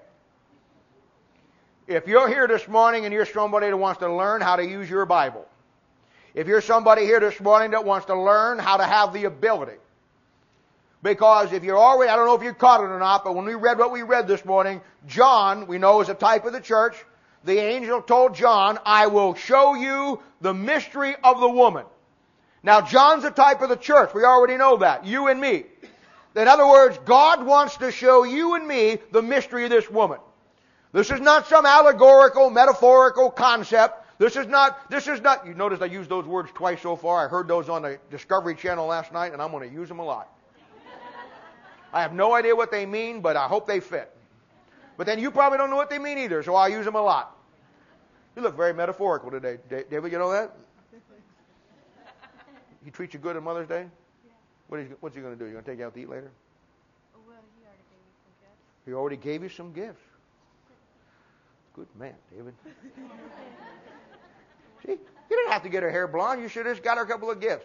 If you're here this morning and you're somebody that wants to learn how to use your Bible, if you're somebody here this morning that wants to learn how to have the ability, because if you're already, I don't know if you caught it or not, but when we read what we read this morning, John, we know is a type of the church. The angel told John, I will show you the mystery of the woman. Now, John's a type of the church. We already know that. You and me. In other words, God wants to show you and me the mystery of this woman. This is not some allegorical, metaphorical concept. This is not, this is not, you notice I used those words twice so far. I heard those on the Discovery Channel last night, and I'm going to use them a lot. I have no idea what they mean, but I hope they fit. But then you probably don't know what they mean either, so I'll use them a lot. You look very metaphorical today, David. You know that? He treats you good on Mother's Day? Yeah. What is, what's he going to do? You going to take you out to eat later? Well, he already gave me some gifts. He already gave you some gifts. Good man, David. See, you didn't have to get her hair blonde. You should have just got her a couple of gifts.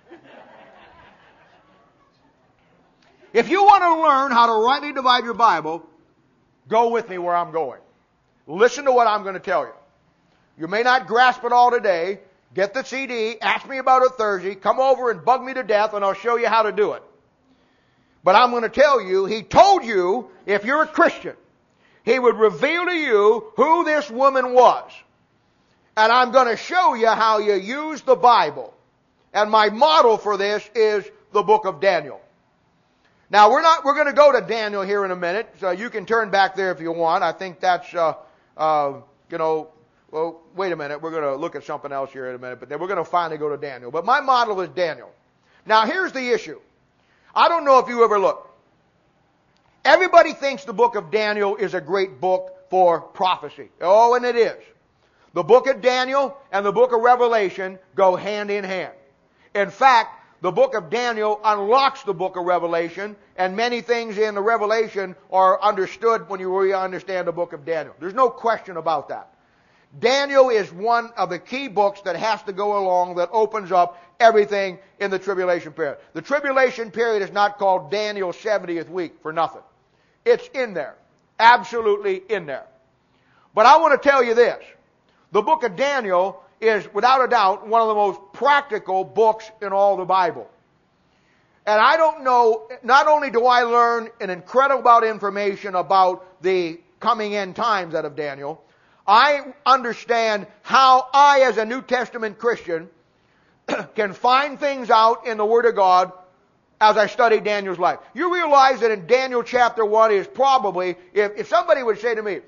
If you want to learn how to rightly divide your Bible, go with me where I'm going. Listen to what I'm going to tell you. You may not grasp it all today. Get the C D, ask me about it Thursday, come over and bug me to death, and I'll show you how to do it. But I'm going to tell you, he told you, if you're a Christian, he would reveal to you who this woman was. And I'm going to show you how you use the Bible. And my model for this is the book of Daniel. Now, we're not, we're going to go to Daniel here in a minute, so you can turn back there if you want. I think that's, uh, uh, you know, well, wait a minute, we're going to look at something else here in a minute, but then we're going to finally go to Daniel. But my model is Daniel. Now, here's the issue. I don't know if you ever look. Everybody thinks the book of Daniel is a great book for prophecy. Oh, and it is. The book of Daniel and the book of Revelation go hand in hand. In fact, the book of Daniel unlocks the book of Revelation, and many things in the Revelation are understood when you really understand the book of Daniel. There's no question about that. Daniel is one of the key books that has to go along that opens up everything in the tribulation period. The tribulation period is not called Daniel's seventieth week for nothing. It's in there. Absolutely in there. But I want to tell you this. The book of Daniel is, without a doubt, one of the most practical books in all the Bible. And I don't know, not only do I learn an incredible amount of information about the coming end times out of Daniel, I understand how I, as a New Testament Christian, can find things out in the Word of God as I study Daniel's life. You realize that in Daniel chapter one is probably, if, if somebody would say to me,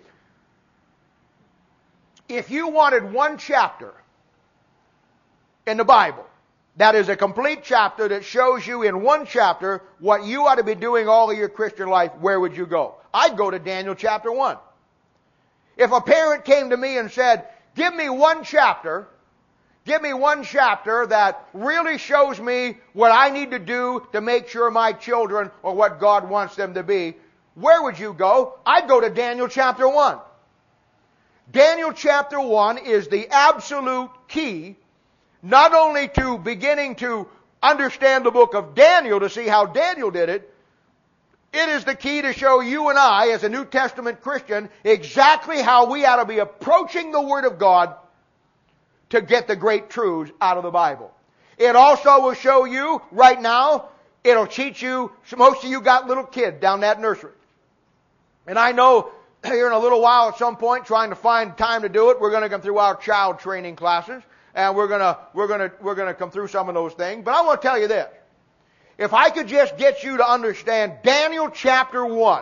if you wanted one chapter in the Bible, that is a complete chapter that shows you in one chapter what you ought to be doing all of your Christian life, where would you go? I'd go to Daniel chapter one. If a parent came to me and said, give me one chapter, give me one chapter that really shows me what I need to do to make sure my children are what God wants them to be, where would you go? I'd go to Daniel chapter one. Daniel chapter one is the absolute key, not only to beginning to understand the book of Daniel to see how Daniel did it, it is the key to show you and I, as a New Testament Christian, exactly how we ought to be approaching the Word of God to get the great truths out of the Bible. It also will show you, right now, it'll teach you, most of you got little kids down that nursery. And I know here in a little while, at some point, trying to find time to do it, we're going to come through our child training classes, and we're going to we're going to we're going to come through some of those things. But I want to tell you this: if I could just get you to understand Daniel chapter one,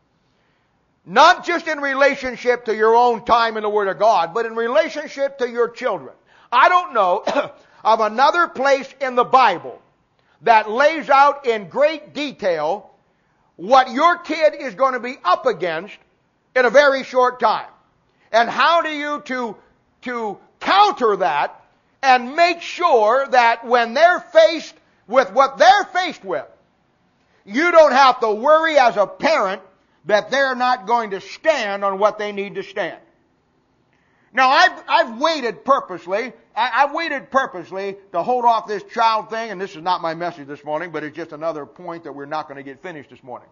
not just in relationship to your own time in the Word of God, but in relationship to your children. I don't know of another place in the Bible that lays out in great detail what your kid is going to be up against in a very short time. And how do you to, to counter that and make sure that when they're faced with what they're faced with, you don't have to worry as a parent that they're not going to stand on what they need to stand. Now, I've, I've waited purposely, I, I've waited purposely to hold off this child thing, and this is not my message this morning, but it's just another point that we're not going to get finished this morning.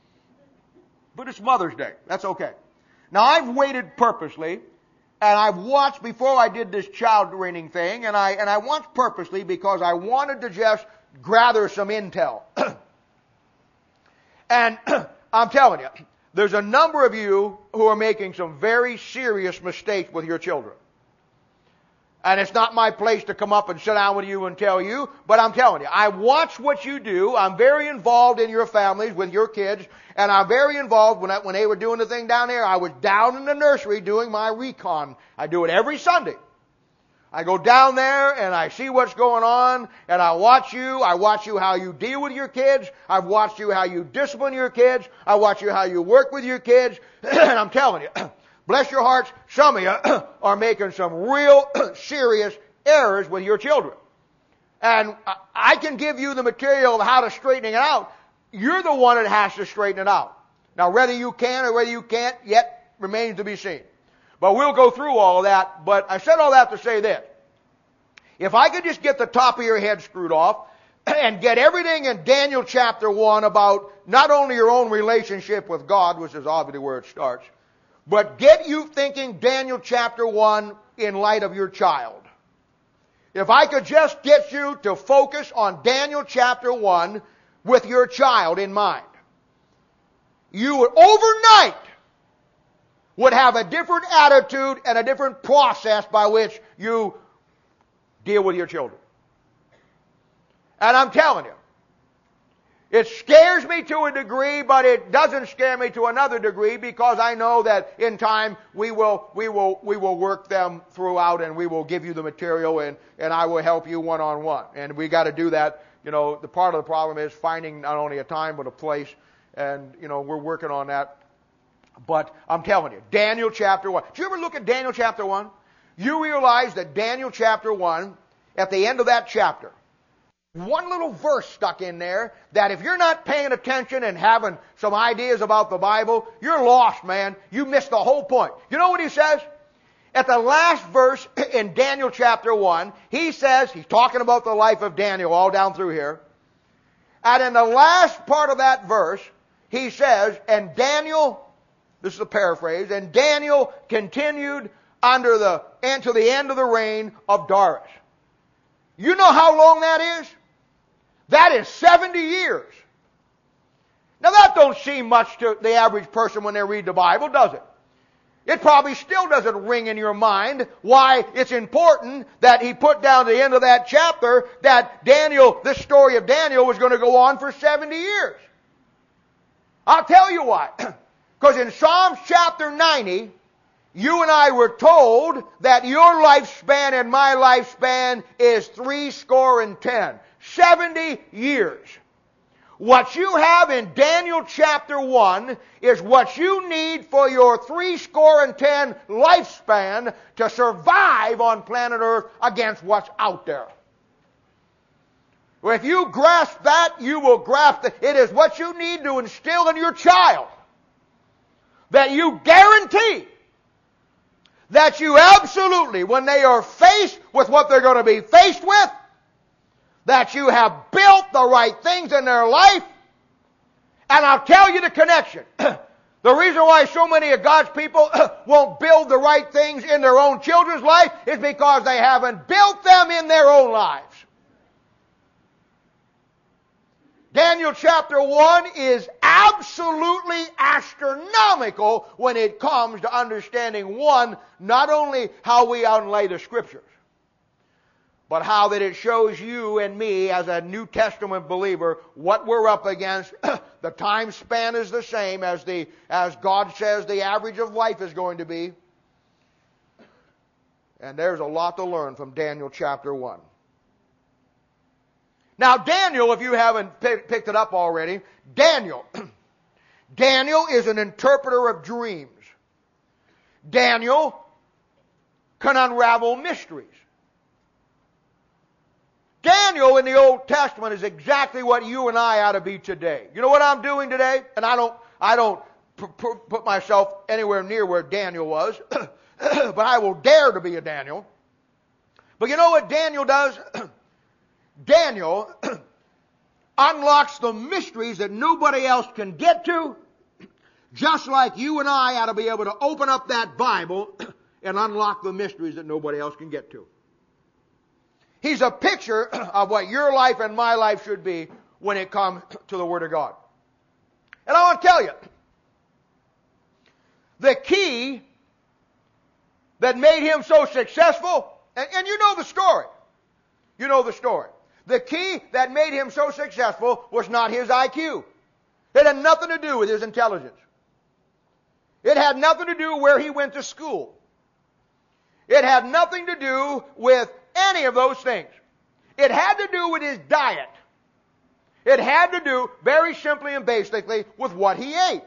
But it's Mother's Day. That's okay. Now, I've waited purposely, and I've watched before I did this child training thing, and I, and I watched purposely because I wanted to just gather some intel. And I'm telling you, there's a number of you who are making some very serious mistakes with your children. And it's not my place to come up and sit down with you and tell you, but I'm telling you, I watch what you do. I'm very involved in your families with your kids, and I'm very involved when I, when they were doing the thing down there. I was down in the nursery doing my recon. I do it every Sunday. I go down there and I see what's going on, and I watch you. I watch you how you deal with your kids. I've watched you how you discipline your kids. I watch you how you work with your kids. And I'm telling you, bless your hearts, some of you are making some real serious errors with your children. And I can give you the material of how to straighten it out. You're the one that has to straighten it out. Now, whether you can or whether you can't yet remains to be seen. But we'll go through all of that. But I said all that to say this. If I could just get the top of your head screwed off and get everything in Daniel chapter one about not only your own relationship with God, which is obviously where it starts, but get you thinking Daniel chapter one in light of your child. If I could just get you to focus on Daniel chapter one with your child in mind, you would overnight would have a different attitude and a different process by which you deal with your children. And I'm telling you, It scares me to a degree, but it doesn't scare me to another degree, because I know that in time we will we will we will work them throughout, and we will give you the material, and, and I will help you one on one. And we got to do that. You know, the part of the problem is finding not only a time but a place, and you know, we're working on that. But I'm telling you, Daniel chapter one. Did you ever look at Daniel chapter one? You realize that Daniel chapter one, at the end of that chapter, one little verse stuck in there that if you're not paying attention and having some ideas about the Bible, you're lost, man. You missed the whole point. You know what he says? At the last verse in Daniel chapter one, he says, he's talking about the life of Daniel all down through here. And in the last part of that verse, he says, and Daniel, this is a paraphrase, and Daniel continued under the, until the end of the reign of Darius. You know how long that is? That is seventy years. Now that don't seem much to the average person when they read the Bible, does it? It probably still doesn't ring in your mind why it's important that he put down at the end of that chapter that Daniel, this story of Daniel, was going to go on for seventy years. I'll tell you why. Because in Psalms chapter ninety, you and I were told that your lifespan and my lifespan is three score and ten. seventy years. What you have in Daniel chapter one is what you need for your three score and ten lifespan to survive on planet Earth against what's out there. If you grasp that, you will grasp that it is what you need to instill in your child. That you guarantee that you absolutely, when they are faced with what they're going to be faced with, that you have built the right things in their life. And I'll tell you the connection. The reason why so many of God's people won't build the right things in their own children's life is because they haven't built them in their own lives. Daniel chapter one is absolutely astronomical when it comes to understanding, one, not only how we outlay the Scriptures, but how that it shows you and me as a New Testament believer what we're up against. The time span is the same as the as God says the average of life is going to be. And there's a lot to learn from Daniel chapter one. Now Daniel, if you haven't picked it up already, Daniel, Daniel is an interpreter of dreams. Daniel can unravel mysteries. Daniel in the Old Testament is exactly what you and I ought to be today. You know what I'm doing today? And I don't, I don't p- p- put myself anywhere near where Daniel was, but I will dare to be a Daniel. But you know what Daniel does? Daniel unlocks the mysteries that nobody else can get to, just like you and I ought to be able to open up that Bible and unlock the mysteries that nobody else can get to. He's a picture of what your life and my life should be when it comes to the Word of God. And I want to tell you, the key that made him so successful, and, and you know the story. You know the story. The key that made him so successful was not his I Q. It had nothing to do with his intelligence. It had nothing to do where he went to school. It had nothing to do with any of those things. It had to do with his diet. It had to do, very simply and basically, with what he ate.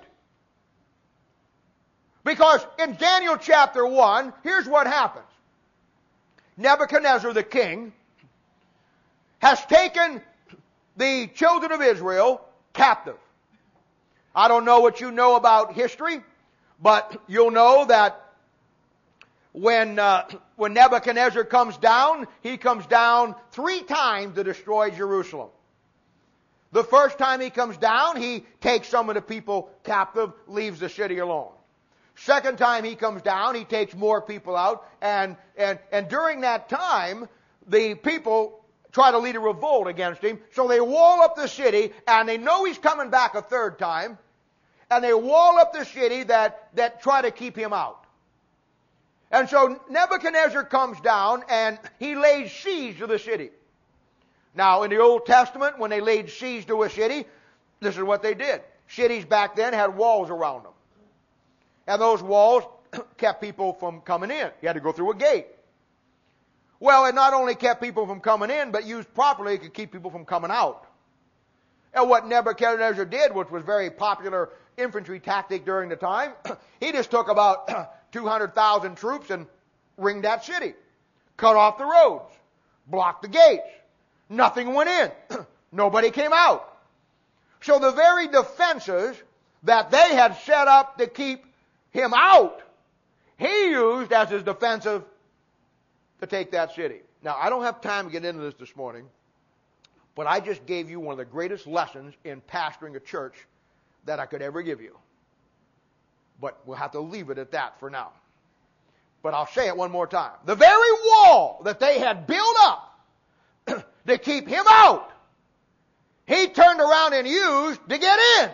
Because in Daniel chapter one, here's what happens. Nebuchadnezzar the king has taken the children of Israel captive. I don't know what you know about history, but you'll know that when uh, when Nebuchadnezzar comes down, he comes down three times to destroy Jerusalem. The first time he comes down, he takes some of the people captive, leaves the city alone. Second time he comes down, he takes more people out, and and and during that time, the people try to lead a revolt against him, so they wall up the city, and they know he's coming back a third time, and they wall up the city that, that try to keep him out. And so Nebuchadnezzar comes down, and he lays siege to the city. Now, in the Old Testament, when they laid siege to a city, this is what they did. Cities back then had walls around them. And those walls kept people from coming in. You had to go through a gate. Well, it not only kept people from coming in, but used properly, it could keep people from coming out. And what Nebuchadnezzar did, which was very popular infantry tactic during the time, he just took about two hundred thousand troops and ringed that city. Cut off the roads. Blocked the gates. Nothing went in. Nobody came out. So the very defenses that they had set up to keep him out, he used as his defensive to take that city. Now, I don't have time to get into this this morning, but I just gave you one of the greatest lessons in pastoring a church that I could ever give you. But we'll have to leave it at that for now. But I'll say it one more time. The very wall that they had built up to keep him out, he turned around and used to get in.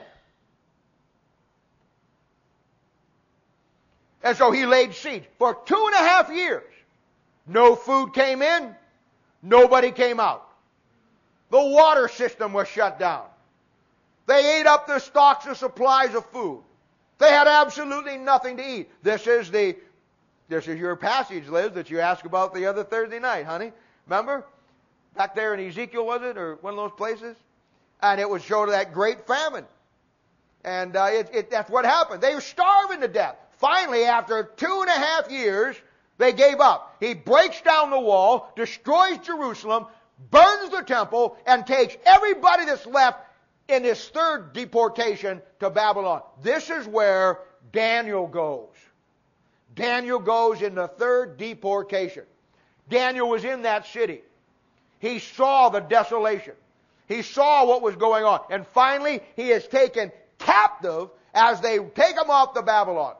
And so he laid siege for two and a half years. No food came in. Nobody came out. The water system was shut down. They ate up their stocks and supplies of food. They had absolutely nothing to eat. This is the, this is your passage, Liz, that you asked about the other Thursday night, honey. Remember? Back there in Ezekiel, was it? Or one of those places? And it would show that great famine. And uh, it, it, that's what happened. They were starving to death. Finally, after two and a half years, they gave up. He breaks down the wall, destroys Jerusalem, burns the temple, and takes everybody that's left in this third deportation to Babylon. This is where Daniel goes. Daniel goes in the third deportation. Daniel was in that city. He saw the desolation. He saw what was going on. And finally, he is taken captive as they take him off to Babylon.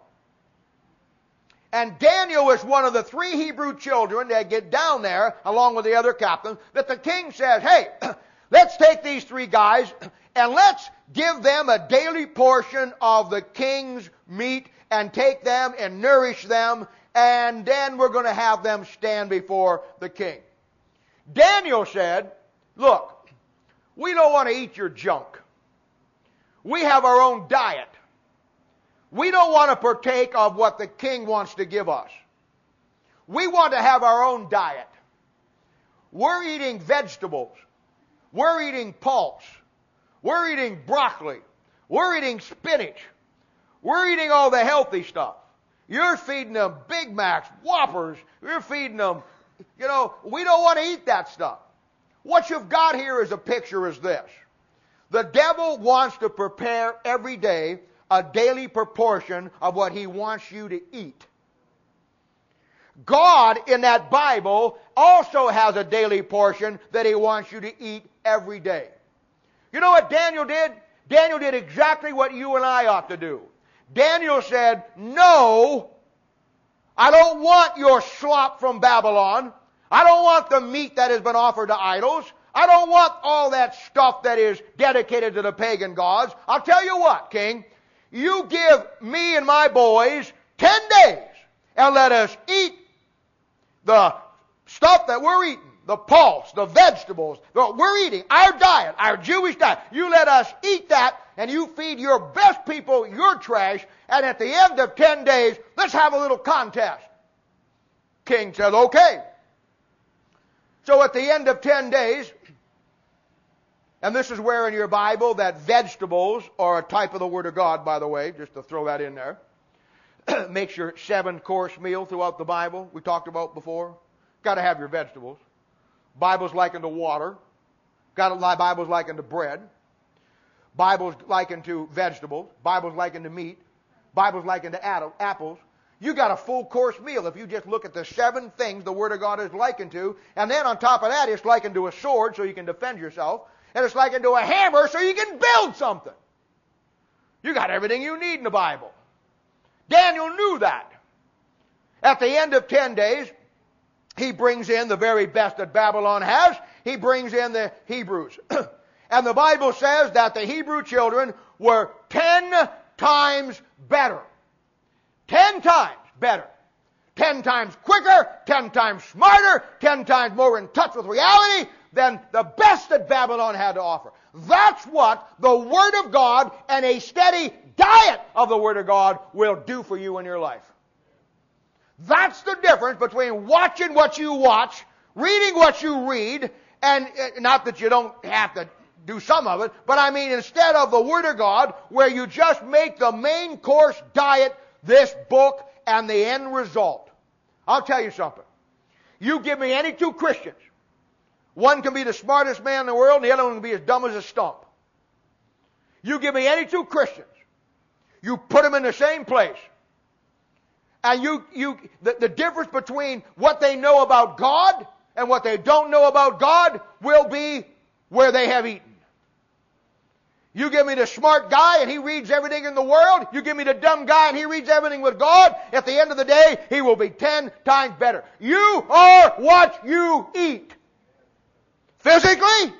And Daniel is one of the three Hebrew children that get down there, along with the other captains, that the king says, hey, let's take these three guys and let's give them a daily portion of the king's meat and take them and nourish them, and then we're going to have them stand before the king. Daniel said, look, we don't want to eat your junk. We have our own diet. We don't want to partake of what the king wants to give us. We want to have our own diet. We're eating vegetables. We're eating pulse. We're eating broccoli. We're eating spinach. We're eating all the healthy stuff. You're feeding them Big Macs, Whoppers. You're feeding them, you know, we don't want to eat that stuff. What you've got here as a picture is this. The devil wants to prepare every day a daily proportion of what he wants you to eat. God, in that Bible, also has a daily portion that he wants you to eat every day. You know what Daniel did? Daniel did exactly what you and I ought to do. Daniel said, no, I don't want your slop from Babylon. I don't want the meat that has been offered to idols. I don't want all that stuff that is dedicated to the pagan gods. I'll tell you what, King. You give me and my boys ten days and let us eat the stuff that we're eating, the pulse, the vegetables, the, we're eating, our diet, our Jewish diet. You let us eat that, and you feed your best people your trash, and at the end of ten days, let's have a little contest. King said, okay. So at the end of ten days, and this is where in your Bible that vegetables are a type of the Word of God, by the way, just to throw that in there. Makes your seven-course meal throughout the Bible, we talked about before. Got to have your vegetables. Bible's likened to water. Got Bible's likened to bread. Bible's likened to vegetables. Bible's likened to meat. Bible's likened to apples. You got a full course meal if you just look at the seven things the Word of God is likened to. And then on top of that, it's likened to a sword so you can defend yourself. And it's likened to a hammer so you can build something. You got everything you need in the Bible. Daniel knew that. At the end of ten days, he brings in the very best that Babylon has. He brings in the Hebrews. And the Bible says that the Hebrew children were ten times better. Ten times better. Ten times quicker, ten times smarter, ten times more in touch with reality than the best that Babylon had to offer. That's what the Word of God and a steady diet of the Word of God will do for you in your life. That's the difference between watching what you watch, reading what you read, and not that you don't have to do some of it, but I mean instead of the Word of God, where you just make the main course diet this book and the end result. I'll tell you something. You give me any two Christians. One can be the smartest man in the world, and the other one can be as dumb as a stump. You give me any two Christians. You put them in the same place. And you, you, the, the difference between what they know about God and what they don't know about God will be where they have eaten. You give me the smart guy and he reads everything in the world. You give me the dumb guy and he reads everything with God. At the end of the day, he will be ten times better. You are what you eat. Physically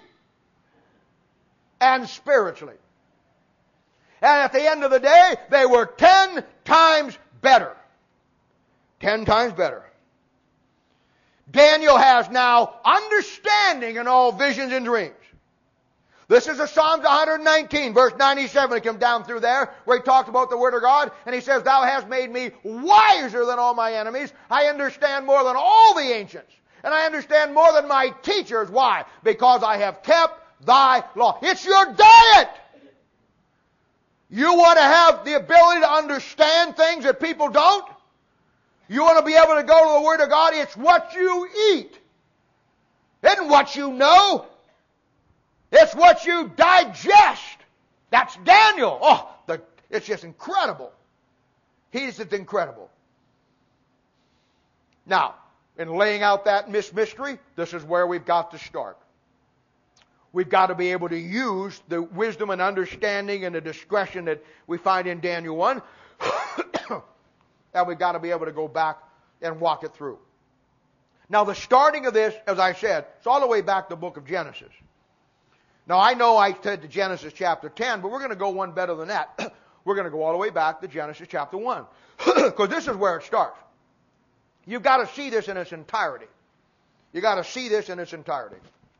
and spiritually. And at the end of the day, they were ten times better. Ten times better. Daniel has now understanding in all visions and dreams. This is a Psalms one nineteen, verse ninety-seven. It comes down through there where he talks about the Word of God. And he says, Thou hast made me wiser than all my enemies. I understand more than all the ancients. And I understand more than my teachers. Why? Because I have kept thy law. It's your diet. You want to have the ability to understand things that people don't? You want to be able to go to the Word of God? It's what you eat. It isn't what you know. It's what you digest. That's Daniel. Oh, the, it's just incredible. He's just incredible. Now, in laying out that mystery, this is where we've got to start. We've got to be able to use the wisdom and understanding and the discretion that we find in Daniel one. And we've got to be able to go back and walk it through. Now, the starting of this, as I said, it's all the way back to the book of Genesis. Now, I know I said to Genesis chapter ten, but we're going to go one better than that. We're going to go all the way back to Genesis chapter one. Because this is where it starts. You've got to see this in its entirety. You've got to see this in its entirety.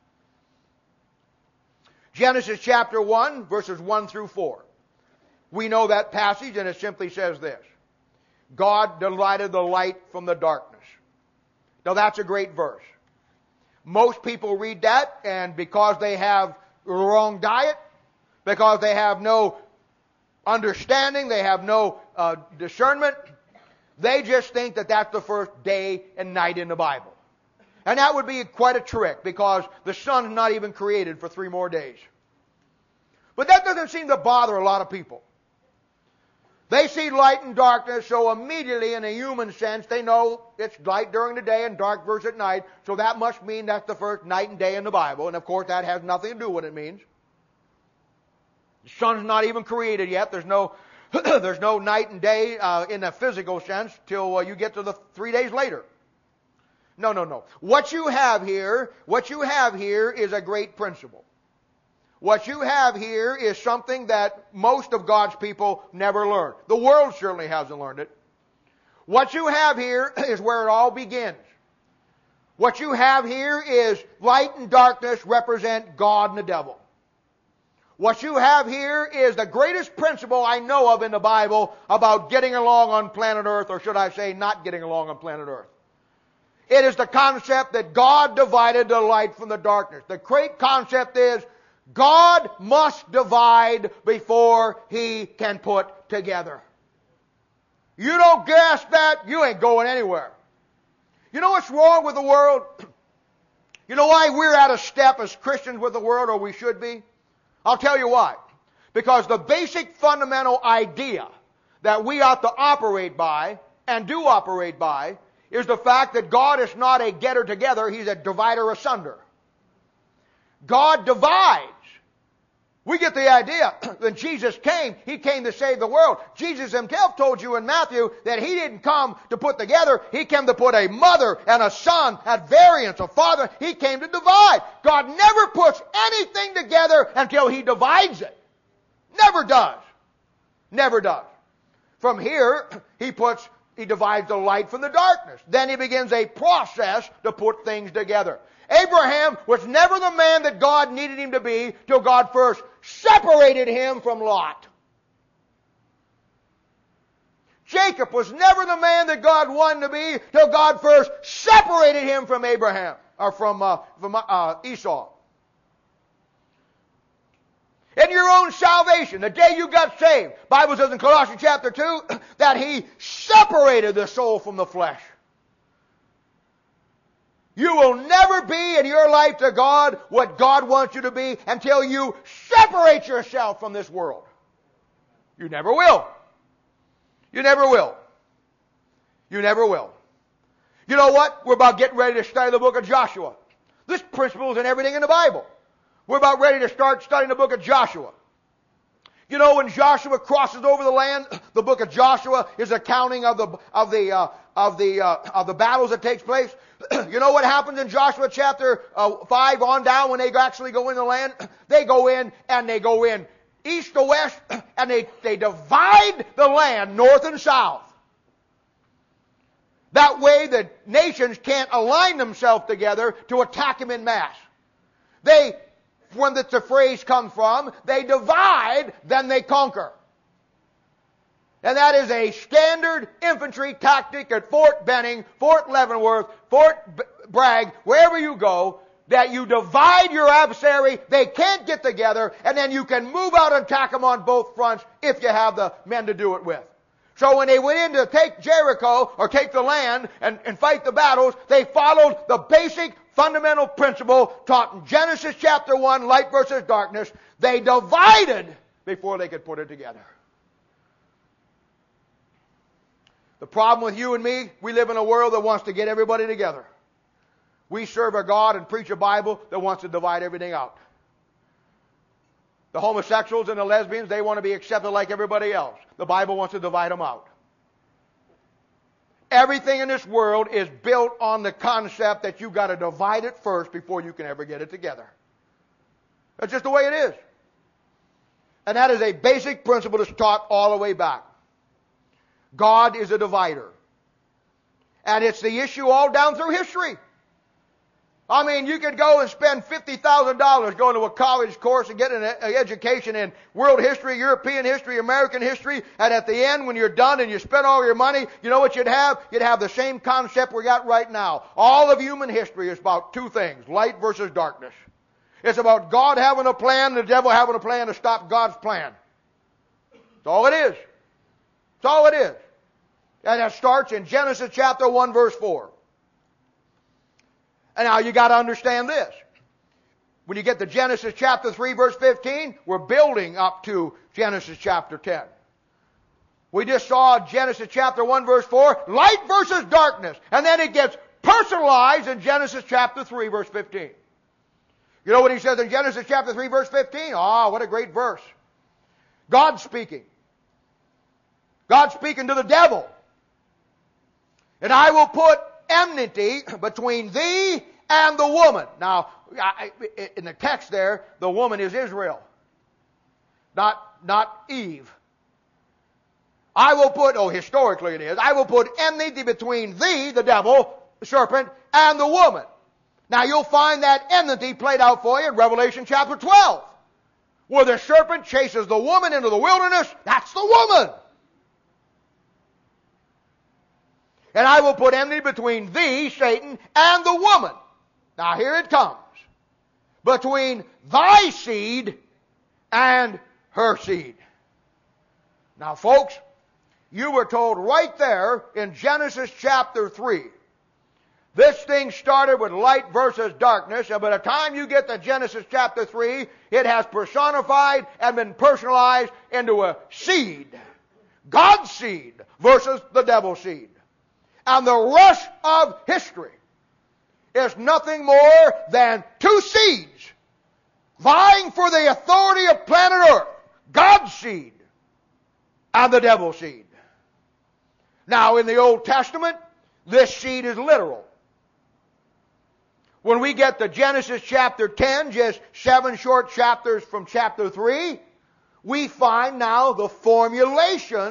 Genesis chapter one, verses one through four. We know that passage, and it simply says this. God divided the light from the darkness. Now, that's a great verse. Most people read that, and because they have the wrong diet, because they have no understanding, they have no uh, discernment, they just think that that's the first day and night in the Bible. And that would be quite a trick, because the sun is not even created for three more days. But that doesn't seem to bother a lot of people. They see light and darkness, so immediately in a human sense, they know it's light during the day and dark versus at night, so that must mean that's the first night and day in the Bible. And of course, that has nothing to do with what it means. The sun's not even created yet. There's no, there's no night and day uh, in a physical sense till uh, you get to the three days later. No, no, no. What you have here, what you have here is a great principle. What you have here is something that most of God's people never learned. The world certainly hasn't learned it. What you have here is where it all begins. What you have here is light and darkness represent God and the devil. What you have here is the greatest principle I know of in the Bible about getting along on planet Earth, or should I say not getting along on planet Earth. It is the concept that God divided the light from the darkness. The great concept is God must divide before He can put together. You don't grasp that, you ain't going anywhere. You know what's wrong with the world? You know why we're out of step as Christians with the world, or we should be? I'll tell you why. Because the basic fundamental idea that we ought to operate by, and do operate by, is the fact that God is not a getter together, He's a divider asunder. God divides. We get the idea. When Jesus came, He came to save the world. Jesus Himself told you in Matthew that He didn't come to put together. He came to put a mother and a son at variance, a father. He came to divide. God never puts anything together until He divides it. Never does. Never does. From here, He puts he divides the light from the darkness. Then he begins a process to put things together. Abraham was never the man that God needed him to be till God first separated him from Lot. Jacob was never the man that God wanted to be till God first separated him from Abraham, or from, uh, from uh, Esau. In your own salvation, the day you got saved, the Bible says in Colossians chapter two that he separated the soul from the flesh. You will never be in your life to God what God wants you to be until you separate yourself from this world. You never will. You never will. You never will. You know what? We're about getting ready to study the book of Joshua. This principle is in everything in the Bible. We're about ready to start studying the book of Joshua. You know, when Joshua crosses over the land, the book of Joshua is accounting of the of the uh, of the uh, of the battles that takes place. You know what happens in Joshua chapter uh, five on down when they actually go in the land? They go in and they go in east to west, and they they divide the land north and south. That way, the nations can't align themselves together to attack him in mass. They When the phrase comes from, they divide, then they conquer. And that is a standard infantry tactic at Fort Benning, Fort Leavenworth, Fort Bragg, wherever you go, that you divide your adversary, they can't get together, and then you can move out and attack them on both fronts if you have the men to do it with. So when they went in to take Jericho, or take the land, and, and fight the battles, they followed the basic fundamental principle taught in Genesis chapter one, light versus darkness. They divided before they could put it together. The problem with you and me, we live in a world that wants to get everybody together. We serve a God and preach a Bible that wants to divide everything out. The homosexuals and the lesbians, they want to be accepted like everybody else. The Bible wants to divide them out. Everything in this world is built on the concept that you've got to divide it first before you can ever get it together. That's just the way it is. And that is a basic principle that's taught all the way back. God is a divider. And it's the issue all down through history. I mean, you could go and spend fifty thousand dollars going to a college course and get an education in world history, European history, American history, and at the end, when you're done and you spent all your money, you know what you'd have? You'd have the same concept we got right now. All of human history is about two things, light versus darkness. It's about God having a plan, the devil having a plan to stop God's plan. That's all it is. That's all it is. And that starts in Genesis chapter one, verse four. And now you got to understand this. When you get to Genesis chapter three, verse fifteen, we're building up to Genesis chapter ten. We just saw Genesis chapter one, verse four, light versus darkness. And then it gets personalized in Genesis chapter three, verse fifteen. You know what he says in Genesis chapter three, verse fifteen? Ah, oh, what a great verse. God speaking. God speaking to the devil. And I will put enmity between thee and the woman. Now, in the text there, the woman is Israel. Not, not Eve. I will put, oh, historically it is, I will put enmity between thee, the devil, the serpent, and the woman. Now you'll find that enmity played out for you in Revelation chapter twelve. Where the serpent chases the woman into the wilderness, that's the woman. And I will put enmity between thee, Satan, and the woman. Now here it comes. Between thy seed and her seed. Now folks, you were told right there in Genesis chapter three. This thing started with light versus darkness, and by the time you get to Genesis chapter three, it has personified and been personalized into a seed. God's seed versus the devil's seed. And the rest of history is nothing more than two seeds vying for the authority of planet Earth. God's seed and the devil's seed. Now, in the Old Testament, this seed is literal. When we get to Genesis chapter ten, just seven short chapters from chapter three, we find now the formulation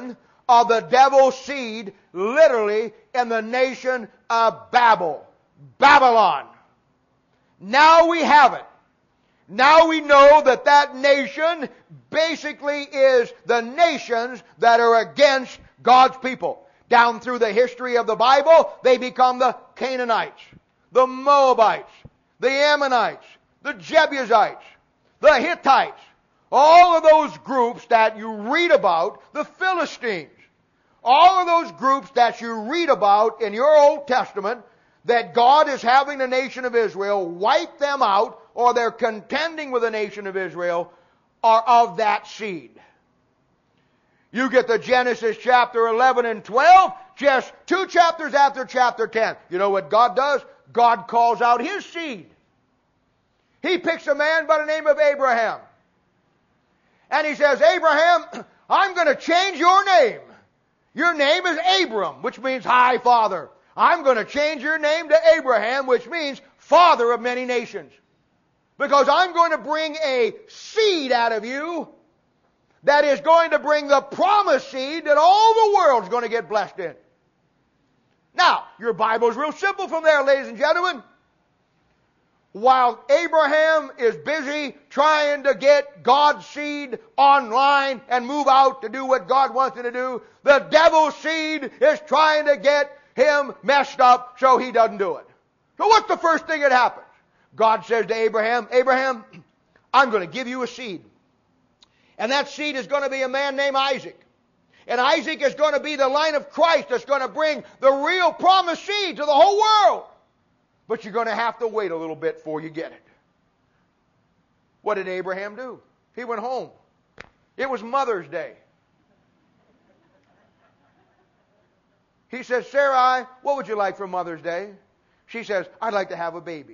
of the devil's seed, literally in the nation of Babel, Babylon. Now we have it. Now we know that that nation basically is the nations that are against God's people. Down through the history of the Bible, they become the Canaanites, the Moabites, the Ammonites, the Jebusites, the Hittites, all of those groups that you read about, the Philistines, all of those groups that you read about in your Old Testament, that God is having the nation of Israel wipe them out, or they're contending with the nation of Israel, are of that seed. You get to Genesis chapter eleven and twelve, just two chapters after chapter ten. You know what God does? God calls out His seed. He picks a man by the name of Abraham. And He says, Abraham, I'm going to change your name. Your name is Abram, which means high father. I'm going to change your name to Abraham, which means father of many nations. Because I'm going to bring a seed out of you that is going to bring the promised seed that all the world's going to get blessed in. Now, your Bible's real simple from there, ladies and gentlemen. While Abraham is busy trying to get God's seed online and move out to do what God wants him to do, the devil's seed is trying to get him messed up so he doesn't do it. So what's the first thing that happens? God says to Abraham, Abraham, I'm going to give you a seed. And that seed is going to be a man named Isaac. And Isaac is going to be the line of Christ that's going to bring the real promised seed to the whole world. But you're going to have to wait a little bit before you get it. What did Abraham do? He went home. It was Mother's Day. He says, Sarai, what would you like for Mother's Day? She says, I'd like to have a baby.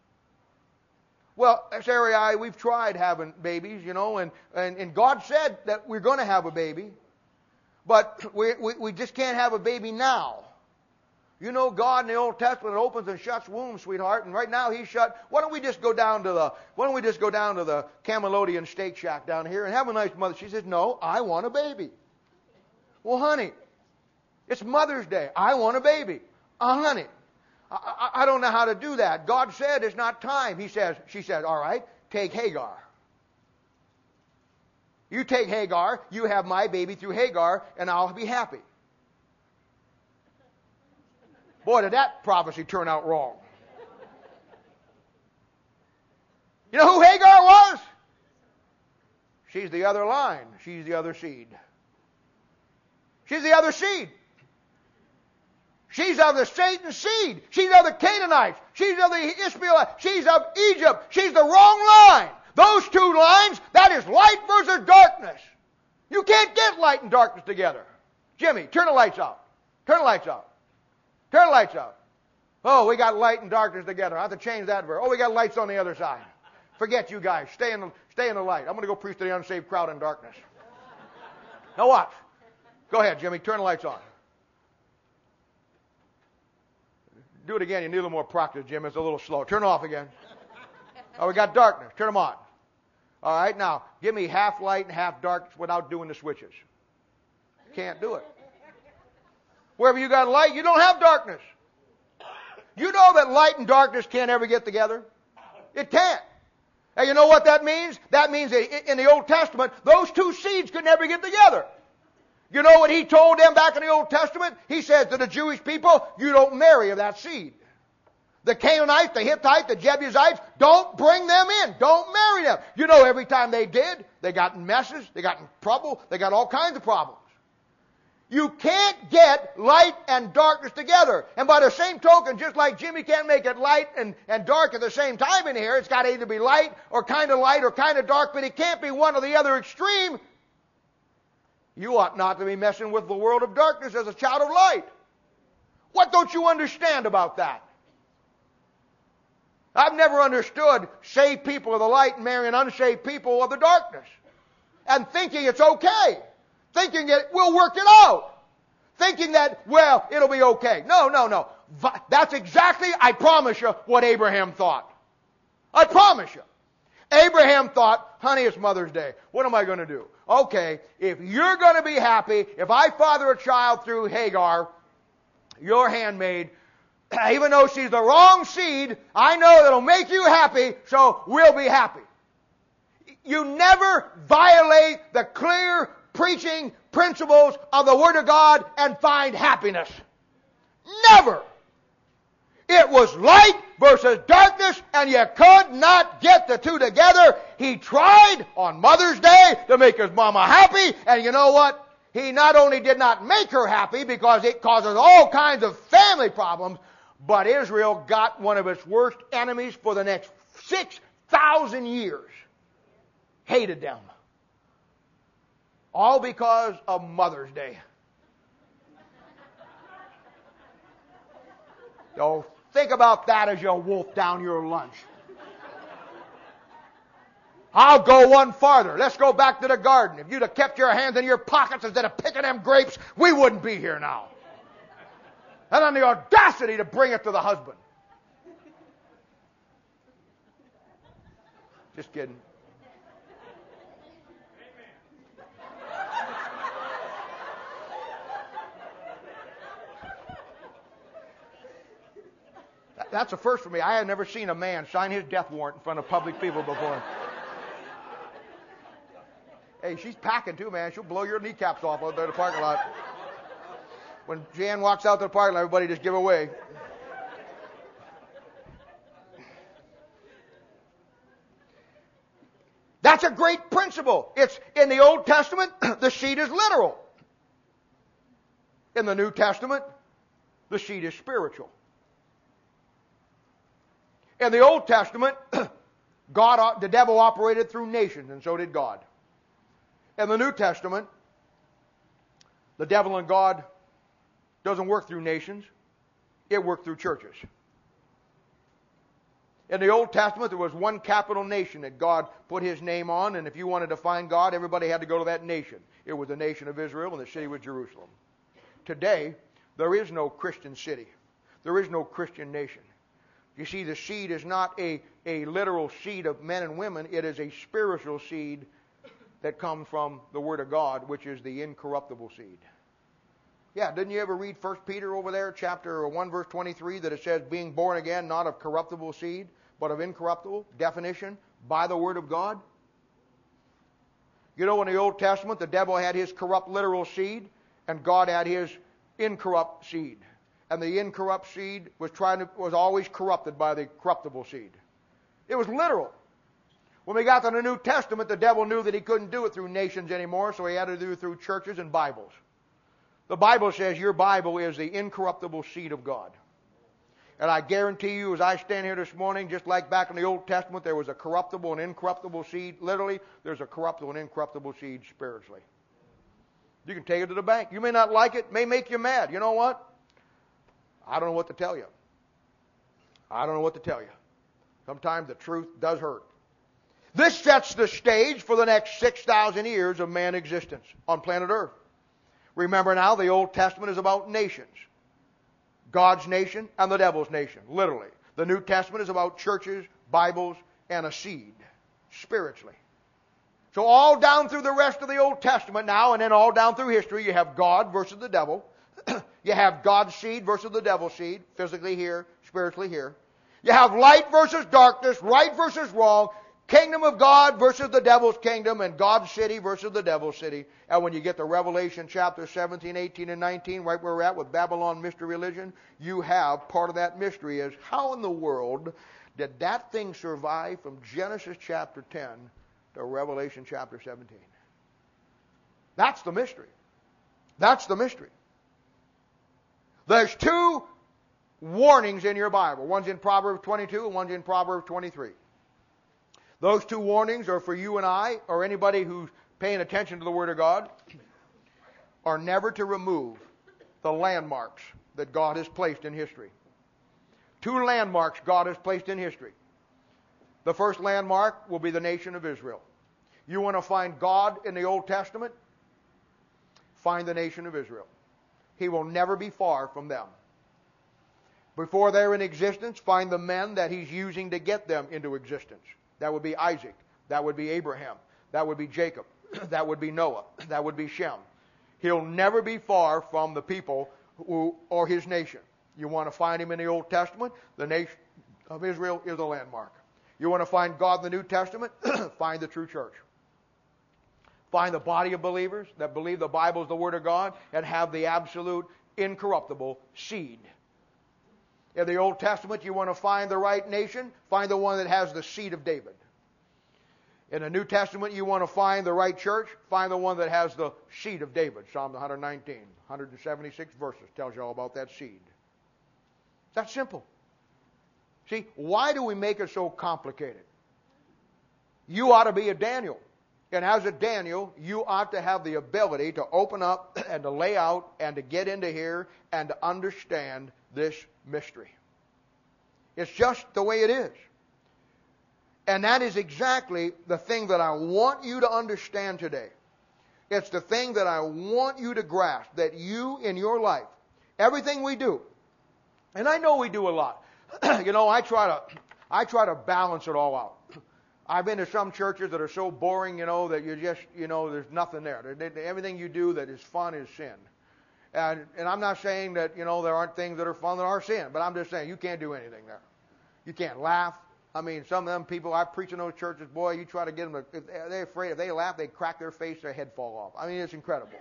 Well, Sarai, we've tried having babies, you know, and, and, and God said that we're going to have a baby. But we, we, we just can't have a baby now. You know, God in the Old Testament opens and shuts wombs, sweetheart, and right now He's shut. Why don't we just go down to the Why don't we just go down to the Camelodian Steak Shack down here and have a nice mother? She says, no, I want a baby. Well, honey, it's Mother's Day. I want a baby. Uh, honey, I, I, I don't know how to do that. God said it's not time. He says, she said, all right, take Hagar. You take Hagar, you have my baby through Hagar, and I'll be happy. Boy, did that prophecy turn out wrong. You know who Hagar was? She's the other line. She's the other seed. She's the other seed. She's of the Satan seed. She's of the Canaanites. She's of the Ishmaelites. She's of Egypt. She's the wrong line. Those two lines, that is light versus darkness. You can't get light and darkness together. Jimmy, turn the lights off. Turn the lights off. Turn the lights off. Oh, we got light and darkness together. I have to change that verse. Oh, we got lights on the other side. Forget you guys. Stay in the, stay in the light. I'm going to go preach to the unsaved crowd in darkness. Now watch. Go ahead, Jimmy. Turn the lights on. Do it again. You need a little more practice, Jim. It's a little slow. Turn it off again. Oh, we got darkness. Turn them on. All right, now, give me half light and half dark without doing the switches. Can't do it. Wherever you got light, you don't have darkness. You know that light and darkness can't ever get together? It can't. And you know what that means? That means that in the Old Testament, those two seeds could never get together. You know what He told them back in the Old Testament? He said to the Jewish people, you don't marry of that seed. The Canaanites, the Hittites, the Jebusites, don't bring them in. Don't marry them. You know, every time they did, they got in messes, they got in trouble, they got all kinds of problems. You can't get light and darkness together. And by the same token, just like Jimmy can't make it light and, and dark at the same time in here, it's got to either be light or kind of light or kind of dark, but it can't be one or the other extreme. You ought not to be messing with the world of darkness as a child of light. What don't you understand about that? I've never understood saved people of the light and marrying unsaved people of the darkness. And thinking it's okay. Thinking that we'll work it out. Thinking that, well, it'll be okay. No, no, no. That's exactly, I promise you, what Abraham thought. I promise you. Abraham thought, honey, it's Mother's Day. What am I going to do? Okay, if you're going to be happy, if I father a child through Hagar, your handmaid, even though she's the wrong seed, I know that'll make you happy, so we'll be happy. You never violate the clear preaching principles of the Word of God and find happiness. Never. It was light versus darkness, and you could not get the two together. He tried on Mother's Day to make his mama happy, and you know what? He not only did not make her happy because it causes all kinds of family problems, but Israel got one of its worst enemies for the next six thousand years. Hated them. All because of Mother's Day. So think about that as you wolf down your lunch. I'll go one farther. Let's go back to the garden. If you'd have kept your hands in your pockets instead of picking them grapes, we wouldn't be here now. And then the audacity to bring it to the husband. Just kidding. That's a first for me. I had never seen a man sign his death warrant in front of public people before. Hey, she's packing too, man. She'll blow your kneecaps off out there in the parking lot. When Jan walks out to the parking lot, everybody just give away. That's a great principle. It's in the Old Testament, the seed is literal. In the New Testament, the seed is spiritual. In the Old Testament, God, the devil operated through nations, and so did God. In the New Testament, the devil and God doesn't work through nations. It worked through churches. In the Old Testament, there was one capital nation that God put his name on, and if you wanted to find God, everybody had to go to that nation. It was the nation of Israel, and the city was Jerusalem. Today, there is no Christian city. There is no Christian nation. You see, the seed is not a, a literal seed of men and women. It is a spiritual seed that comes from the Word of God, which is the incorruptible seed. Yeah, didn't you ever read First Peter over there, chapter one, verse twenty-three, that it says, being born again, not of corruptible seed, but of incorruptible? Definition, by the Word of God. You know, in the Old Testament, the devil had his corrupt literal seed, and God had his incorrupt seed. And the incorrupt seed was trying to, was always corrupted by the corruptible seed. It was literal. When we got to the New Testament, the devil knew that he couldn't do it through nations anymore, so he had to do it through churches and Bibles. The Bible says your Bible is the incorruptible seed of God. And I guarantee you, as I stand here this morning, just like back in the Old Testament, there was a corruptible and incorruptible seed. Literally, there's a corruptible and incorruptible seed spiritually. You can take it to the bank. You may not like it. It may make you mad. You know what? I don't know what to tell you. I don't know what to tell you. Sometimes the truth does hurt. This sets the stage for the next six thousand years of man's existence on planet Earth. Remember now, the Old Testament is about nations. God's nation and the devil's nation, literally. The New Testament is about churches, Bibles, and a seed, spiritually. So all down through the rest of the Old Testament now, and then all down through history, you have God versus the devil. You have God's seed versus the devil's seed, physically here, spiritually here. You have light versus darkness, right versus wrong, kingdom of God versus the devil's kingdom, and God's city versus the devil's city. And when you get to Revelation chapter seventeen, eighteen, and nineteen, right where we're at with Babylon mystery religion, you have part of that mystery is how in the world did that thing survive from Genesis chapter ten to Revelation chapter seventeen? That's the mystery. That's the mystery. There's two warnings in your Bible. One's in Proverbs twenty-two and one's in Proverbs twenty-three. Those two warnings are for you and I, or anybody who's paying attention to the Word of God, are never to remove the landmarks that God has placed in history. Two landmarks God has placed in history. The first landmark will be the nation of Israel. You want to find God in the Old Testament? Find the nation of Israel. He will never be far from them. Before they're in existence, find the men that He's using to get them into existence. That would be Isaac. That would be Abraham. That would be Jacob. That would be Noah. That would be Shem. He'll never be far from the people who, or his nation. You want to find him in the Old Testament? The nation of Israel is a landmark. You want to find God in the New Testament? Find the true church. Find the body of believers that believe the Bible is the Word of God and have the absolute incorruptible seed. In the Old Testament, you want to find the right nation? Find the one that has the seed of David. In the New Testament, you want to find the right church? Find the one that has the seed of David. Psalm one nineteen, one hundred seventy-six verses tells you all about that seed. That's simple. See, why do we make it so complicated? You ought to be a Daniel. And as a Daniel, you ought to have the ability to open up and to lay out and to get into here and to understand this mystery. It's just the way it is. And that is exactly the thing that I want you to understand today. It's the thing that I want you to grasp, that you in your life, everything we do, and I know we do a lot. You know, I try to I try to balance it all out. I've been to some churches that are so boring, you know, that you just, you know, there's nothing there. Everything you do that is fun is sin. And, and I'm not saying that, you know, there aren't things that are fun that are sin, but I'm just saying you can't do anything there. You can't laugh. I mean, some of them people, I preach in those churches, boy, you try to get them to, if they're afraid, if they laugh, they crack their face, their head fall off. I mean, it's incredible.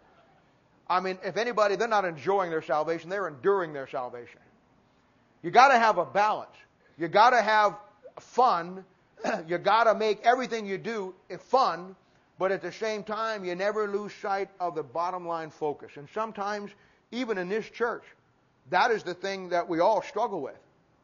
I mean, if anybody, they're not enjoying their salvation, they're enduring their salvation. You got to have a balance. You got to have fun. You got to make everything you do fun, but at the same time, you never lose sight of the bottom line focus. And sometimes, even in this church, that is the thing that we all struggle with.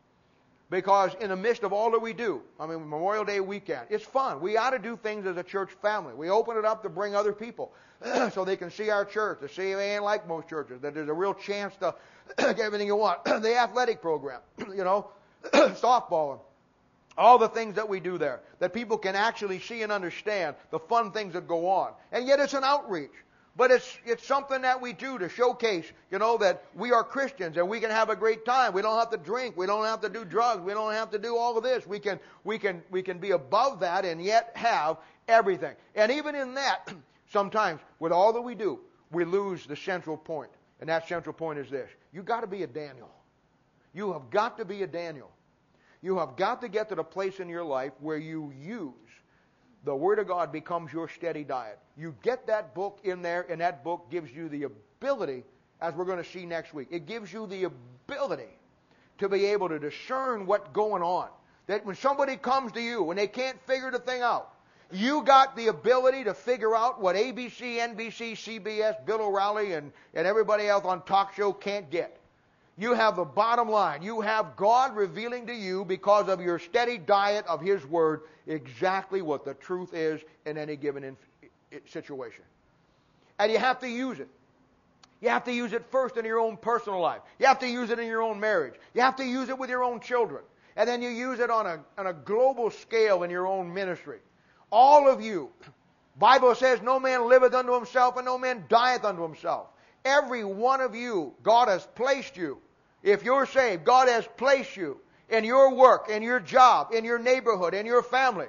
Because in the midst of all that we do, I mean, Memorial Day weekend, it's fun. We ought to do things as a church family. We open it up to bring other people so they can see our church, to see they ain't like most churches, that there's a real chance to get everything you want. The athletic program, you know, softball, all the things that we do there, that people can actually see and understand the fun things that go on. And yet it's an outreach. But it's it's something that we do to showcase, you know, that we are Christians and we can have a great time. We don't have to drink. We don't have to do drugs. We don't have to do all of this. We can we can we can be above that and yet have everything. And even in that, sometimes with all that we do, we lose the central point. And that central point is this: you got to be a Daniel. You have got to be a Daniel. You have got to get to the place in your life where you use the Word of God becomes your steady diet. You get that book in there, and that book gives you the ability, as we're going to see next week, it gives you the ability to be able to discern what's going on. That when somebody comes to you and they can't figure the thing out, you got the ability to figure out what A B C, N B C, C B S, Bill O'Reilly, and, and everybody else on talk show can't get. You have the bottom line. You have God revealing to you, because of your steady diet of His Word, exactly what the truth is in any given in, in situation. And you have to use it. You have to use it first in your own personal life. You have to use it in your own marriage. You have to use it with your own children. And then you use it on a, on a global scale in your own ministry. All of you. Bible says, no man liveth unto himself, and no man dieth unto himself. Every one of you, God has placed you. If you're saved, God has placed you in your work, in your job, in your neighborhood, in your family.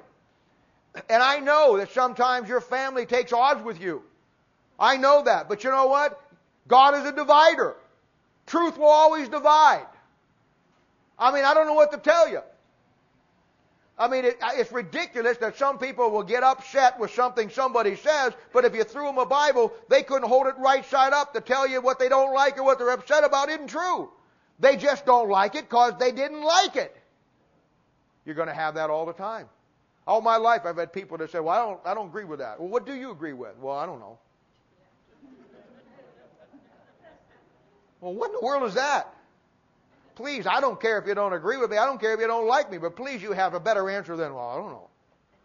And I know that sometimes your family takes odds with you. I know that. But you know what? God is a divider. Truth will always divide. I mean, I don't know what to tell you. I mean, it, it's ridiculous that some people will get upset with something somebody says, but if you threw them a Bible, they couldn't hold it right side up to tell you what they don't like or what they're upset about isn't true. They just don't like it because they didn't like it. You're going to have that all the time. All my life I've had people that say, well, I don't, I don't agree with that. Well, what do you agree with? Well, I don't know. Well, what in the world is that? Please, I don't care if you don't agree with me. I don't care if you don't like me. But please, you have a better answer than, well, I don't know.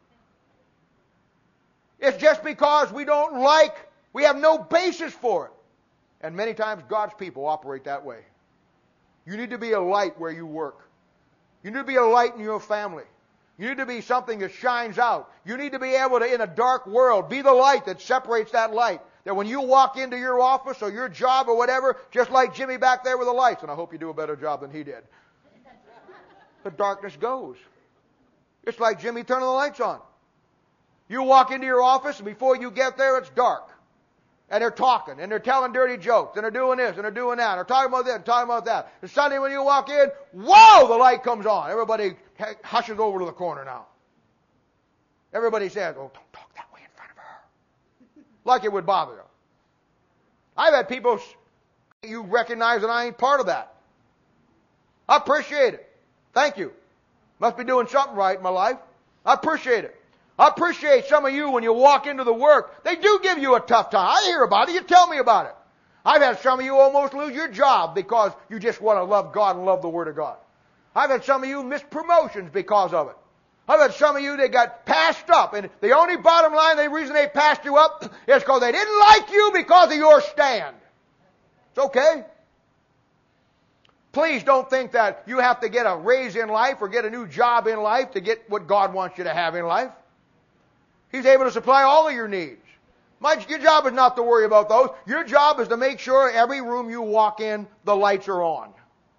It's just because we don't like, we have no basis for it. And many times God's people operate that way. You need to be a light where you work. You need to be a light in your family. You need to be something that shines out. You need to be able to, in a dark world, be the light that separates that light. That when you walk into your office or your job or whatever, just like Jimmy back there with the lights, and I hope you do a better job than he did, the darkness goes. It's like Jimmy turning the lights on. You walk into your office, and before you get there, it's dark. And they're talking, and they're telling dirty jokes, and they're doing this, and they're doing that, and they're talking about this, and talking about that. And suddenly when you walk in, whoa, the light comes on. Everybody hushes over to the corner now. Everybody says, oh, don't talk that way in front of her. Like it would bother you. I've had people, you recognize that I ain't part of that. I appreciate it. Thank you. Must be doing something right in my life. I appreciate it. I appreciate some of you when you walk into the work. They do give you a tough time. I hear about it. You tell me about it. I've had some of you almost lose your job because you just want to love God and love the Word of God. I've had some of you miss promotions because of it. I've had some of you that got passed up. And the only bottom line, the reason they passed you up is because they didn't like you because of your stand. It's okay. Please don't think that you have to get a raise in life or get a new job in life to get what God wants you to have in life. He's able to supply all of your needs. My, your job is not to worry about those. Your job is to make sure every room you walk in, the lights are on.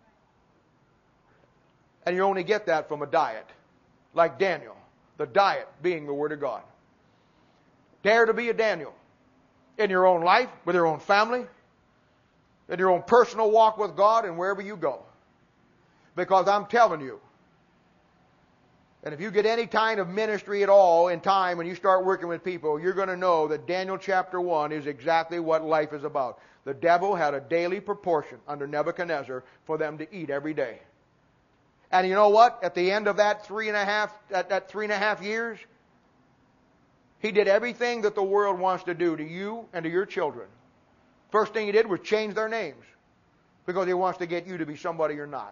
And you only get that from a diet. Like Daniel. The diet being the Word of God. Dare to be a Daniel. In your own life, with your own family, in your own personal walk with God, and wherever you go. Because I'm telling you, and if you get any kind of ministry at all in time when you start working with people, you're going to know that Daniel chapter one is exactly what life is about. The devil had a daily proportion under Nebuchadnezzar for them to eat every day. And you know what? At the end of that three and a half, that, that three and a half years, he did everything that the world wants to do to you and to your children. First thing he did was change their names because he wants to get you to be somebody you're not.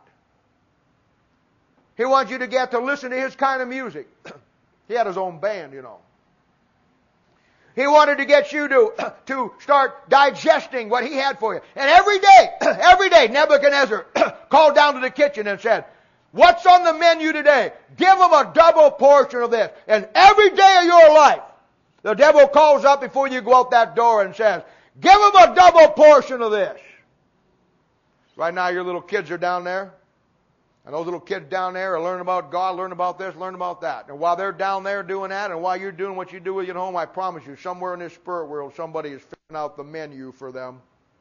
He wants you to get to listen to his kind of music. He had his own band, you know. He wanted to get you to, to start digesting what he had for you. And every day, every day, Nebuchadnezzar called down to the kitchen and said, what's on the menu today? Give them a double portion of this. And every day of your life, the devil calls up before you go out that door and says, give them a double portion of this. Right now, your little kids are down there. And those little kids down there are learning about God, learning about this, learning about that. And while they're down there doing that, and while you're doing what you do with your home, I promise you, somewhere in this spirit world, somebody is figuring out the menu for them.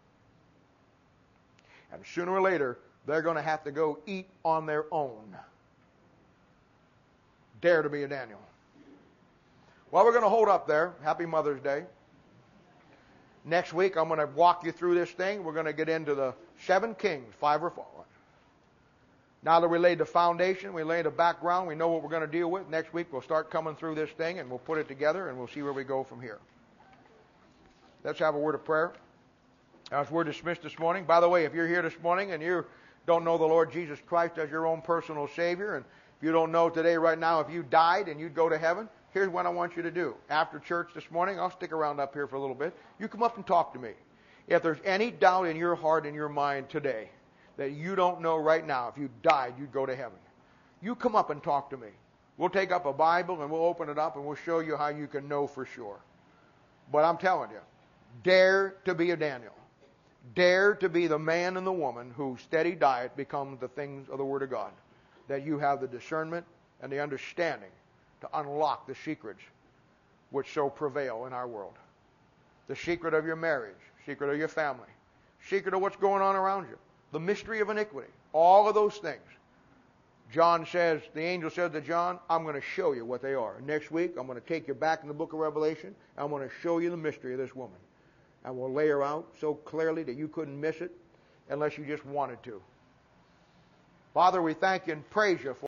And sooner or later, they're going to have to go eat on their own. Dare to be a Daniel. Well, we're going to hold up there. Happy Mother's Day. Next week, I'm going to walk you through this thing. We're going to get into the seven kings, five or four. Now that we laid the foundation, we laid the background, we know what we're going to deal with. Next week we'll start coming through this thing and we'll put it together and we'll see where we go from here. Let's have a word of prayer. As we're dismissed this morning. By the way, if you're here this morning and you don't know the Lord Jesus Christ as your own personal Savior, and if you don't know today, right now, if you died and you'd go to heaven, here's what I want you to do. After church this morning, I'll stick around up here for a little bit. You come up and talk to me. If there's any doubt in your heart and your mind today, that you don't know right now, if you died, you'd go to heaven. You come up and talk to me. We'll take up a Bible and we'll open it up and we'll show you how you can know for sure. But I'm telling you, dare to be a Daniel. Dare to be the man and the woman whose steady diet becomes the things of the Word of God. That you have the discernment and the understanding to unlock the secrets which so prevail in our world. The secret of your marriage, secret of your family, secret of what's going on around you. The mystery of iniquity. All of those things. John says, the angel said to John, I'm going to show you what they are. Next week, I'm going to take you back in the book of Revelation. And I'm going to show you the mystery of this woman. And we'll lay her out so clearly that you couldn't miss it unless you just wanted to. Father, we thank you and praise you for